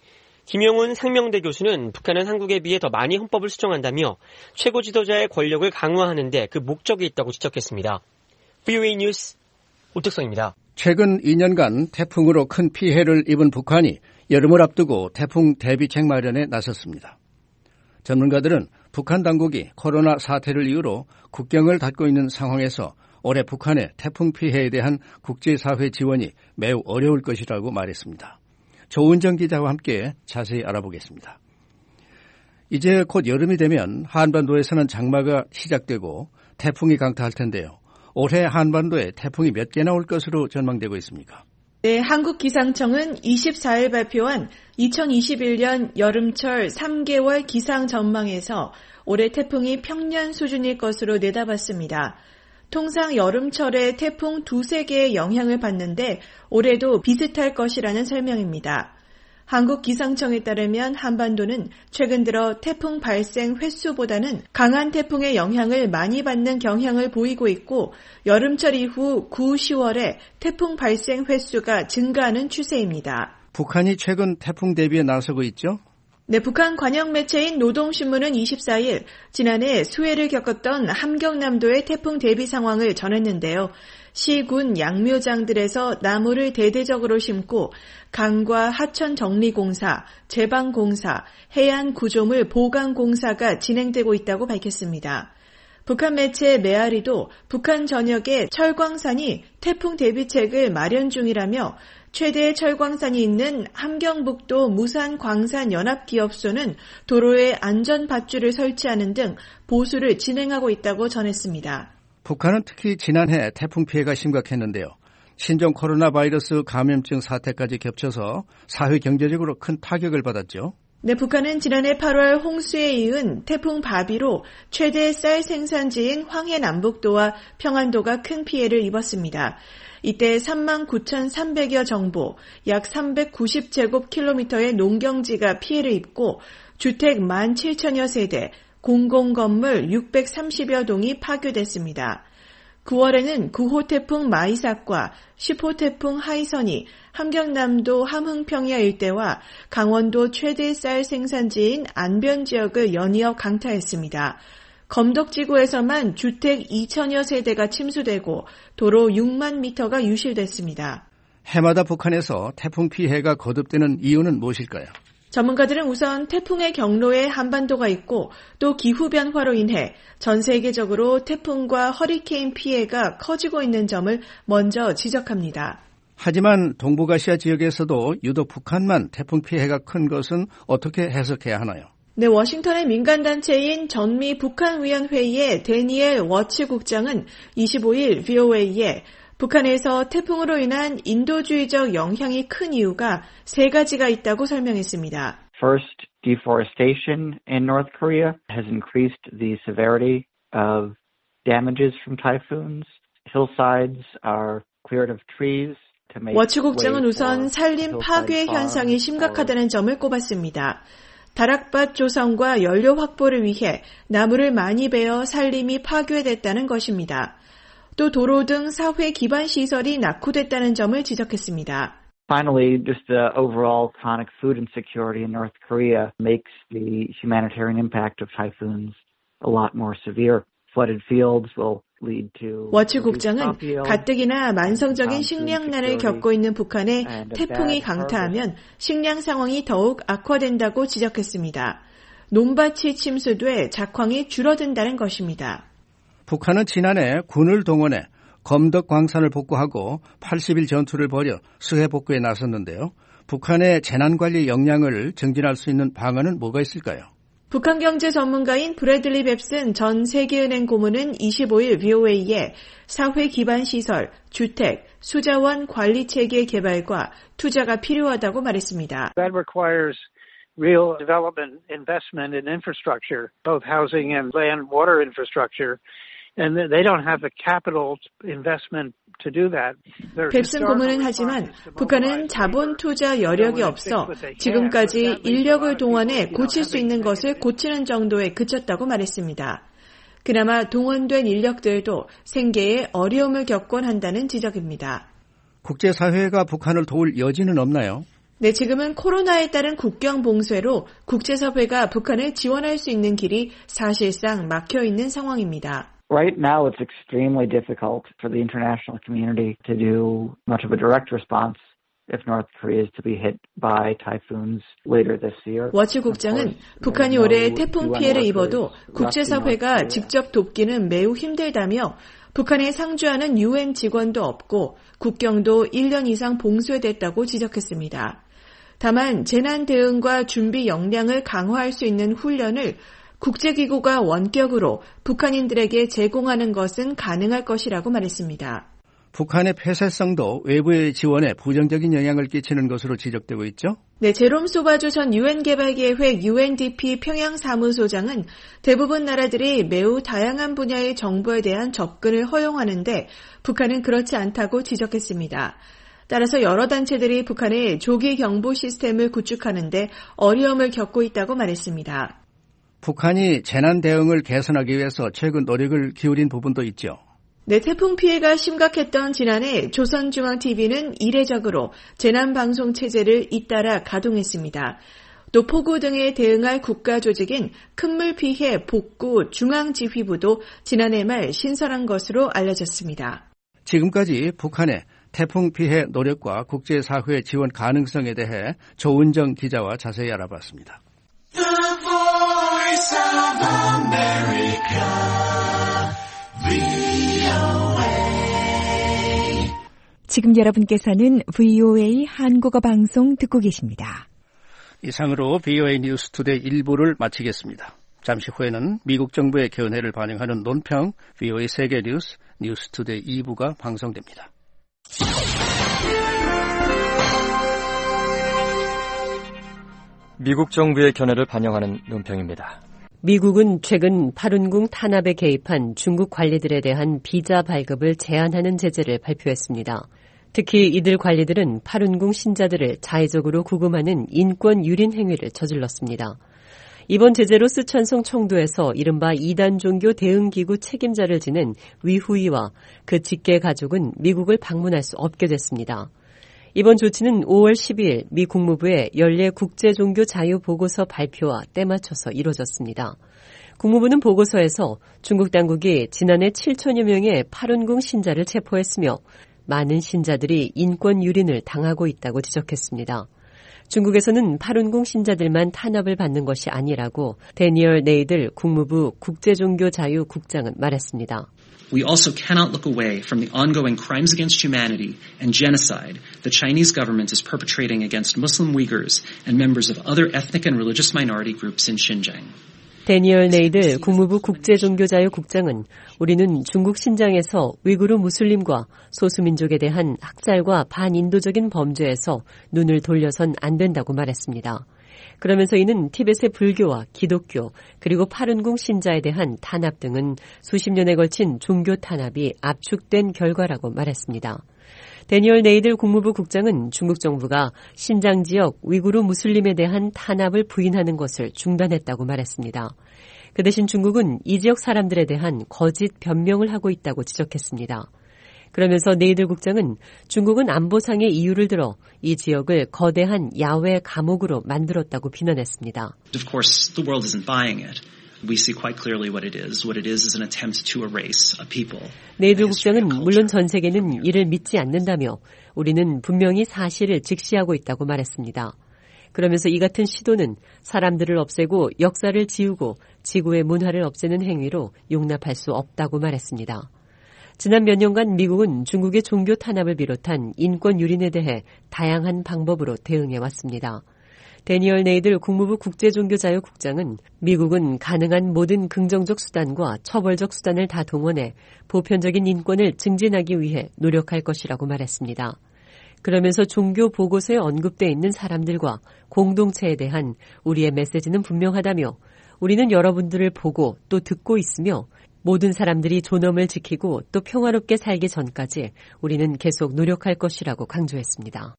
김용훈 상명대 교수는 북한은 한국에 비해 더 많이 헌법을 수정한다며 최고 지도자의 권력을 강화하는 데 그 목적이 있다고 지적했습니다. 브이오에이 뉴스 오택성입니다. 최근 이 년간 태풍으로 큰 피해를 입은 북한이 여름을 앞두고 태풍 대비책 마련에 나섰습니다. 전문가들은 북한 당국이 코로나 사태를 이유로 국경을 닫고 있는 상황에서 올해 북한의 태풍 피해에 대한 국제사회 지원이 매우 어려울 것이라고 말했습니다. 조은정 기자와 함께 자세히 알아보겠습니다. 이제 곧 여름이 되면 한반도에서는 장마가 시작되고 태풍이 강타할 텐데요. 올해 한반도에 태풍이 몇 개나 올 것으로 전망되고 있습니까? 네, 한국기상청은 이십사 일 발표한 이천이십일 년 여름철 삼 개월 기상 전망에서 올해 태풍이 평년 수준일 것으로 내다봤습니다. 통상 여름철에 태풍 두세 개의 영향을 받는데 올해도 비슷할 것이라는 설명입니다. 한국기상청에 따르면 한반도는 최근 들어 태풍 발생 횟수보다는 강한 태풍의 영향을 많이 받는 경향을 보이고 있고 여름철 이후 구, 시월에 태풍 발생 횟수가 증가하는 추세입니다. 북한이 최근 태풍 대비에 나서고 있죠? 네, 북한 관영 매체인 노동신문은 이십사 일 지난해 수해를 겪었던 함경남도의 태풍 대비 상황을 전했는데요. 시군 양묘장들에서 나무를 대대적으로 심고 강과 하천 정리공사, 제방공사, 해안 구조물 보강공사가 진행되고 있다고 밝혔습니다. 북한 매체 메아리도 북한 전역에 철광산이 태풍 대비책을 마련 중이라며 최대 철광산이 있는 함경북도 무산광산연합기업소는 도로에 안전밧줄을 설치하는 등 보수를 진행하고 있다고 전했습니다. 북한은 특히 지난해 태풍 피해가 심각했는데요. 신종 코로나 바이러스 감염증 사태까지 겹쳐서 사회 경제적으로 큰 타격을 받았죠. 네, 북한은 지난해 팔월 홍수에 이은 태풍 바비로 최대 쌀 생산지인 황해 남북도와 평안도가 큰 피해를 입었습니다. 이때 삼만 구천삼백여 정보, 약 삼백구십 제곱킬로미터의 농경지가 피해를 입고 주택 만 칠천여 세대, 공공건물 육백삼십여 동이 파괴됐습니다. 구월에는 구호 태풍 마이삭과 십호 태풍 하이선이 함경남도 함흥평야 일대와 강원도 최대 쌀 생산지인 안변 지역을 연이어 강타했습니다. 검덕지구에서만 주택 이천여 세대가 침수되고 도로 육만 미터가 유실됐습니다. 해마다 북한에서 태풍 피해가 거듭되는 이유는 무엇일까요? 전문가들은 우선 태풍의 경로에 한반도가 있고 또 기후변화로 인해 전 세계적으로 태풍과 허리케인 피해가 커지고 있는 점을 먼저 지적합니다. 하지만 동북아시아 지역에서도 유독 북한만 태풍 피해가 큰 것은 어떻게 해석해야 하나요? 네, 워싱턴의 민간단체인 전미 북한위원회의의 데니엘 워치 국장은 이십오 일 브이오에이에 북한에서 태풍으로 인한 인도주의적 영향이 큰 이유가 세 가지가 있다고 설명했습니다. First, deforestation in North Korea has increased the severity of damages from typhoons. Hillsides are cleared of trees. 워치 국장은 우선 산림 파괴 현상이 심각하다는 점을 꼽았습니다. 다락밭 조성과 연료 확보를 위해 나무를 많이 베어 산림이 파괴됐다는 것입니다. 또 도로 등 사회 기반 시설이 낙후됐다는 점을 지적했습니다. Finally, just the overall chronic food insecurity in North Korea makes the humanitarian impact of typhoons a lot more severe. Flooded fields will lead to 워치 국장은 가뜩이나 만성적인 식량난을 겪고 있는 북한에 태풍이 강타하면 식량 상황이 더욱 악화된다고 지적했습니다. 논밭이 침수돼 작황이 줄어든다는 것입니다. 북한은 지난해 군을 동원해 검덕 광산을 복구하고 팔십 일 전투를 벌여 수해 복구에 나섰는데요. 북한의 재난관리 역량을 증진할 수 있는 방안은 뭐가 있을까요? 북한 경제 전문가인 브래들리 뱁슨 전 세계은행 고문은 이십오 일 브이오에이에 사회 기반 시설, 주택, 수자원 관리 체계 개발과 투자가 필요하다고 말했습니다. That requires real development investment in infrastructure, both housing and land water infrastructure. And they don't have the capital investment to do that. 뱁슨 고문은 하지만 북한은 자본 투자 여력이 없어 지금까지 인력을 동원해 고칠 수 있는 것을 고치는 정도에 그쳤다고 말했습니다. 그나마 동원된 인력들도 생계에 어려움을 겪곤 한다는 지적입니다. 국제사회가 북한을 도울 여지는 없나요? 네, 지금은 코로나에 따른 국경 봉쇄로 국제사회가 북한을 지원할 수 있는 길이 사실상 막혀 있는 상황입니다. Right now, it's extremely difficult for the international community to do much of a direct response if North Korea is to be hit by typhoons later this year. 워치 국장은 북한이 올해 태풍 피해를 입어도 국제사회가 직접 돕기는 매우 힘들다며 북한에 상주하는 유엔 직원도 없고 국경도 일 년 이상 봉쇄됐다고 지적했습니다. 다만 재난 대응과 준비 역량을 강화할 수 있는 훈련을 국제기구가 원격으로 북한인들에게 제공하는 것은 가능할 것이라고 말했습니다. 북한의 폐쇄성도 외부의 지원에 부정적인 영향을 끼치는 것으로 지적되고 있죠? 네, 제롬 소바주 전 유엔개발계획 유엔디피 평양사무소장은 대부분 나라들이 매우 다양한 분야의 정보에 대한 접근을 허용하는데 북한은 그렇지 않다고 지적했습니다. 따라서 여러 단체들이 북한의 조기 경보 시스템을 구축하는데 어려움을 겪고 있다고 말했습니다. 북한이 재난 대응을 개선하기 위해서 최근 노력을 기울인 부분도 있죠. 네, 태풍 피해가 심각했던 지난해 조선중앙티비는 이례적으로 재난방송 체제를 잇따라 가동했습니다. 또 폭우 등에 대응할 국가 조직인 큰물 피해 복구 중앙지휘부도 지난해 말 신설한 것으로 알려졌습니다. 지금까지 북한의 태풍 피해 노력과 국제사회의 지원 가능성에 대해 조은정 기자와 자세히 알아봤습니다. The Voice of America, 브이오에이. 지금 여러분께서는 브이오에이 한국어 방송 듣고 계십니다. 이상으로 브이오에이 뉴스 투데이 일 부를 마치겠습니다. 잠시 후에는 미국 정부의 견해를 반영하는 논평 브이오에이 세계 뉴스 뉴스 투데이 이 부가 방송됩니다. 미국 정부의 견해를 반영하는 논평입니다. 미국은 최근 파룬궁 탄압에 개입한 중국 관리들에 대한 비자 발급을 제한하는 제재를 발표했습니다. 특히 이들 관리들은 파룬궁 신자들을 자의적으로 구금하는 인권 유린 행위를 저질렀습니다. 이번 제재로 쓰촨성 청도에서 이른바 이단 종교 대응기구 책임자를 지낸 위후이와 그 직계 가족은 미국을 방문할 수 없게 됐습니다. 이번 조치는 오월 십이일 미 국무부의 연례 국제종교 자유 보고서 발표와 때맞춰서 이뤄졌습니다. 국무부는 보고서에서 중국 당국이 지난해 칠천여 명의 파룬궁 신자를 체포했으며 많은 신자들이 인권 유린을 당하고 있다고 지적했습니다. 중국에서는 파룬궁 신자들만 탄압을 받는 것이 아니라고 데니얼 네이들 국무부 국제종교자유 국장은 말했습니다. We also cannot look away from the ongoing crimes against humanity and genocide the Chinese government is perpetrating against Muslim Uyghurs and members of other ethnic and religious minority groups in Xinjiang. 데니얼 네이들 국무부 국제종교자유 국장은 우리는 중국 신장에서 위구르 무슬림과 소수민족에 대한 학살과 반인도적인 범죄에서 눈을 돌려선 안 된다고 말했습니다. 그러면서 이는 티벳의 불교와 기독교 그리고 파룬궁 신자에 대한 탄압 등은 수십 년에 걸친 종교 탄압이 압축된 결과라고 말했습니다. 데니얼 네이들 국무부 국장은 중국 정부가 신장 지역 위구르 무슬림에 대한 탄압을 부인하는 것을 중단했다고 말했습니다. 그 대신 중국은 이 지역 사람들에 대한 거짓 변명을 하고 있다고 지적했습니다. 그러면서 네이들 국장은 중국은 안보상의 이유를 들어 이 지역을 거대한 야외 감옥으로 만들었다고 비난했습니다. Of course, the world isn't buying it. We see quite clearly what it is. What it is is an attempt to erase a people. 네이들 국장은 물론 전 세계는 이를 믿지 않는다며 우리는 분명히 사실을 직시하고 있다고 말했습니다. 그러면서 이 같은 시도는 사람들을 없애고 역사를 지우고 지구의 문화를 없애는 행위로 용납할 수 없다고 말했습니다. 지난 몇 년간 미국은 중국의 종교 탄압을 비롯한 인권 유린에 대해 다양한 방법으로 대응해 왔습니다. 데니얼 네이들 국무부 국제종교자유 국장은 미국은 가능한 모든 긍정적 수단과 처벌적 수단을 다 동원해 보편적인 인권을 증진하기 위해 노력할 것이라고 말했습니다. 그러면서 종교 보고서에 언급돼 있는 사람들과 공동체에 대한 우리의 메시지는 분명하다며 우리는 여러분들을 보고 또 듣고 있으며 모든 사람들이 존엄을 지키고 또 평화롭게 살기 전까지 우리는 계속 노력할 것이라고 강조했습니다.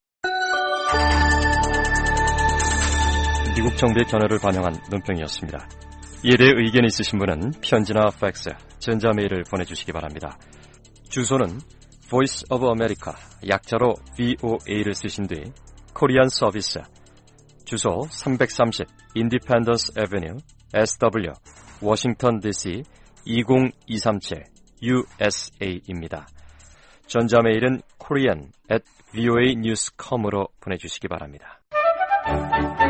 미국 정부의 견해를 반영한 논평이었습니다. 이에 대해 의견 있으신 분은 편지나 팩스, 전자메일을 보내주시기 바랍니다. 주소는 Voice of America, 약자로 브이오에이를 쓰신 뒤 코리안 서비스, 주소 삼백삼십 Independence Avenue, 에스더블유, 워싱턴 디씨 이공이삼칠 유에스에이입니다. 전자메일은 korean at voanews dot com으로 보내주시기 바랍니다.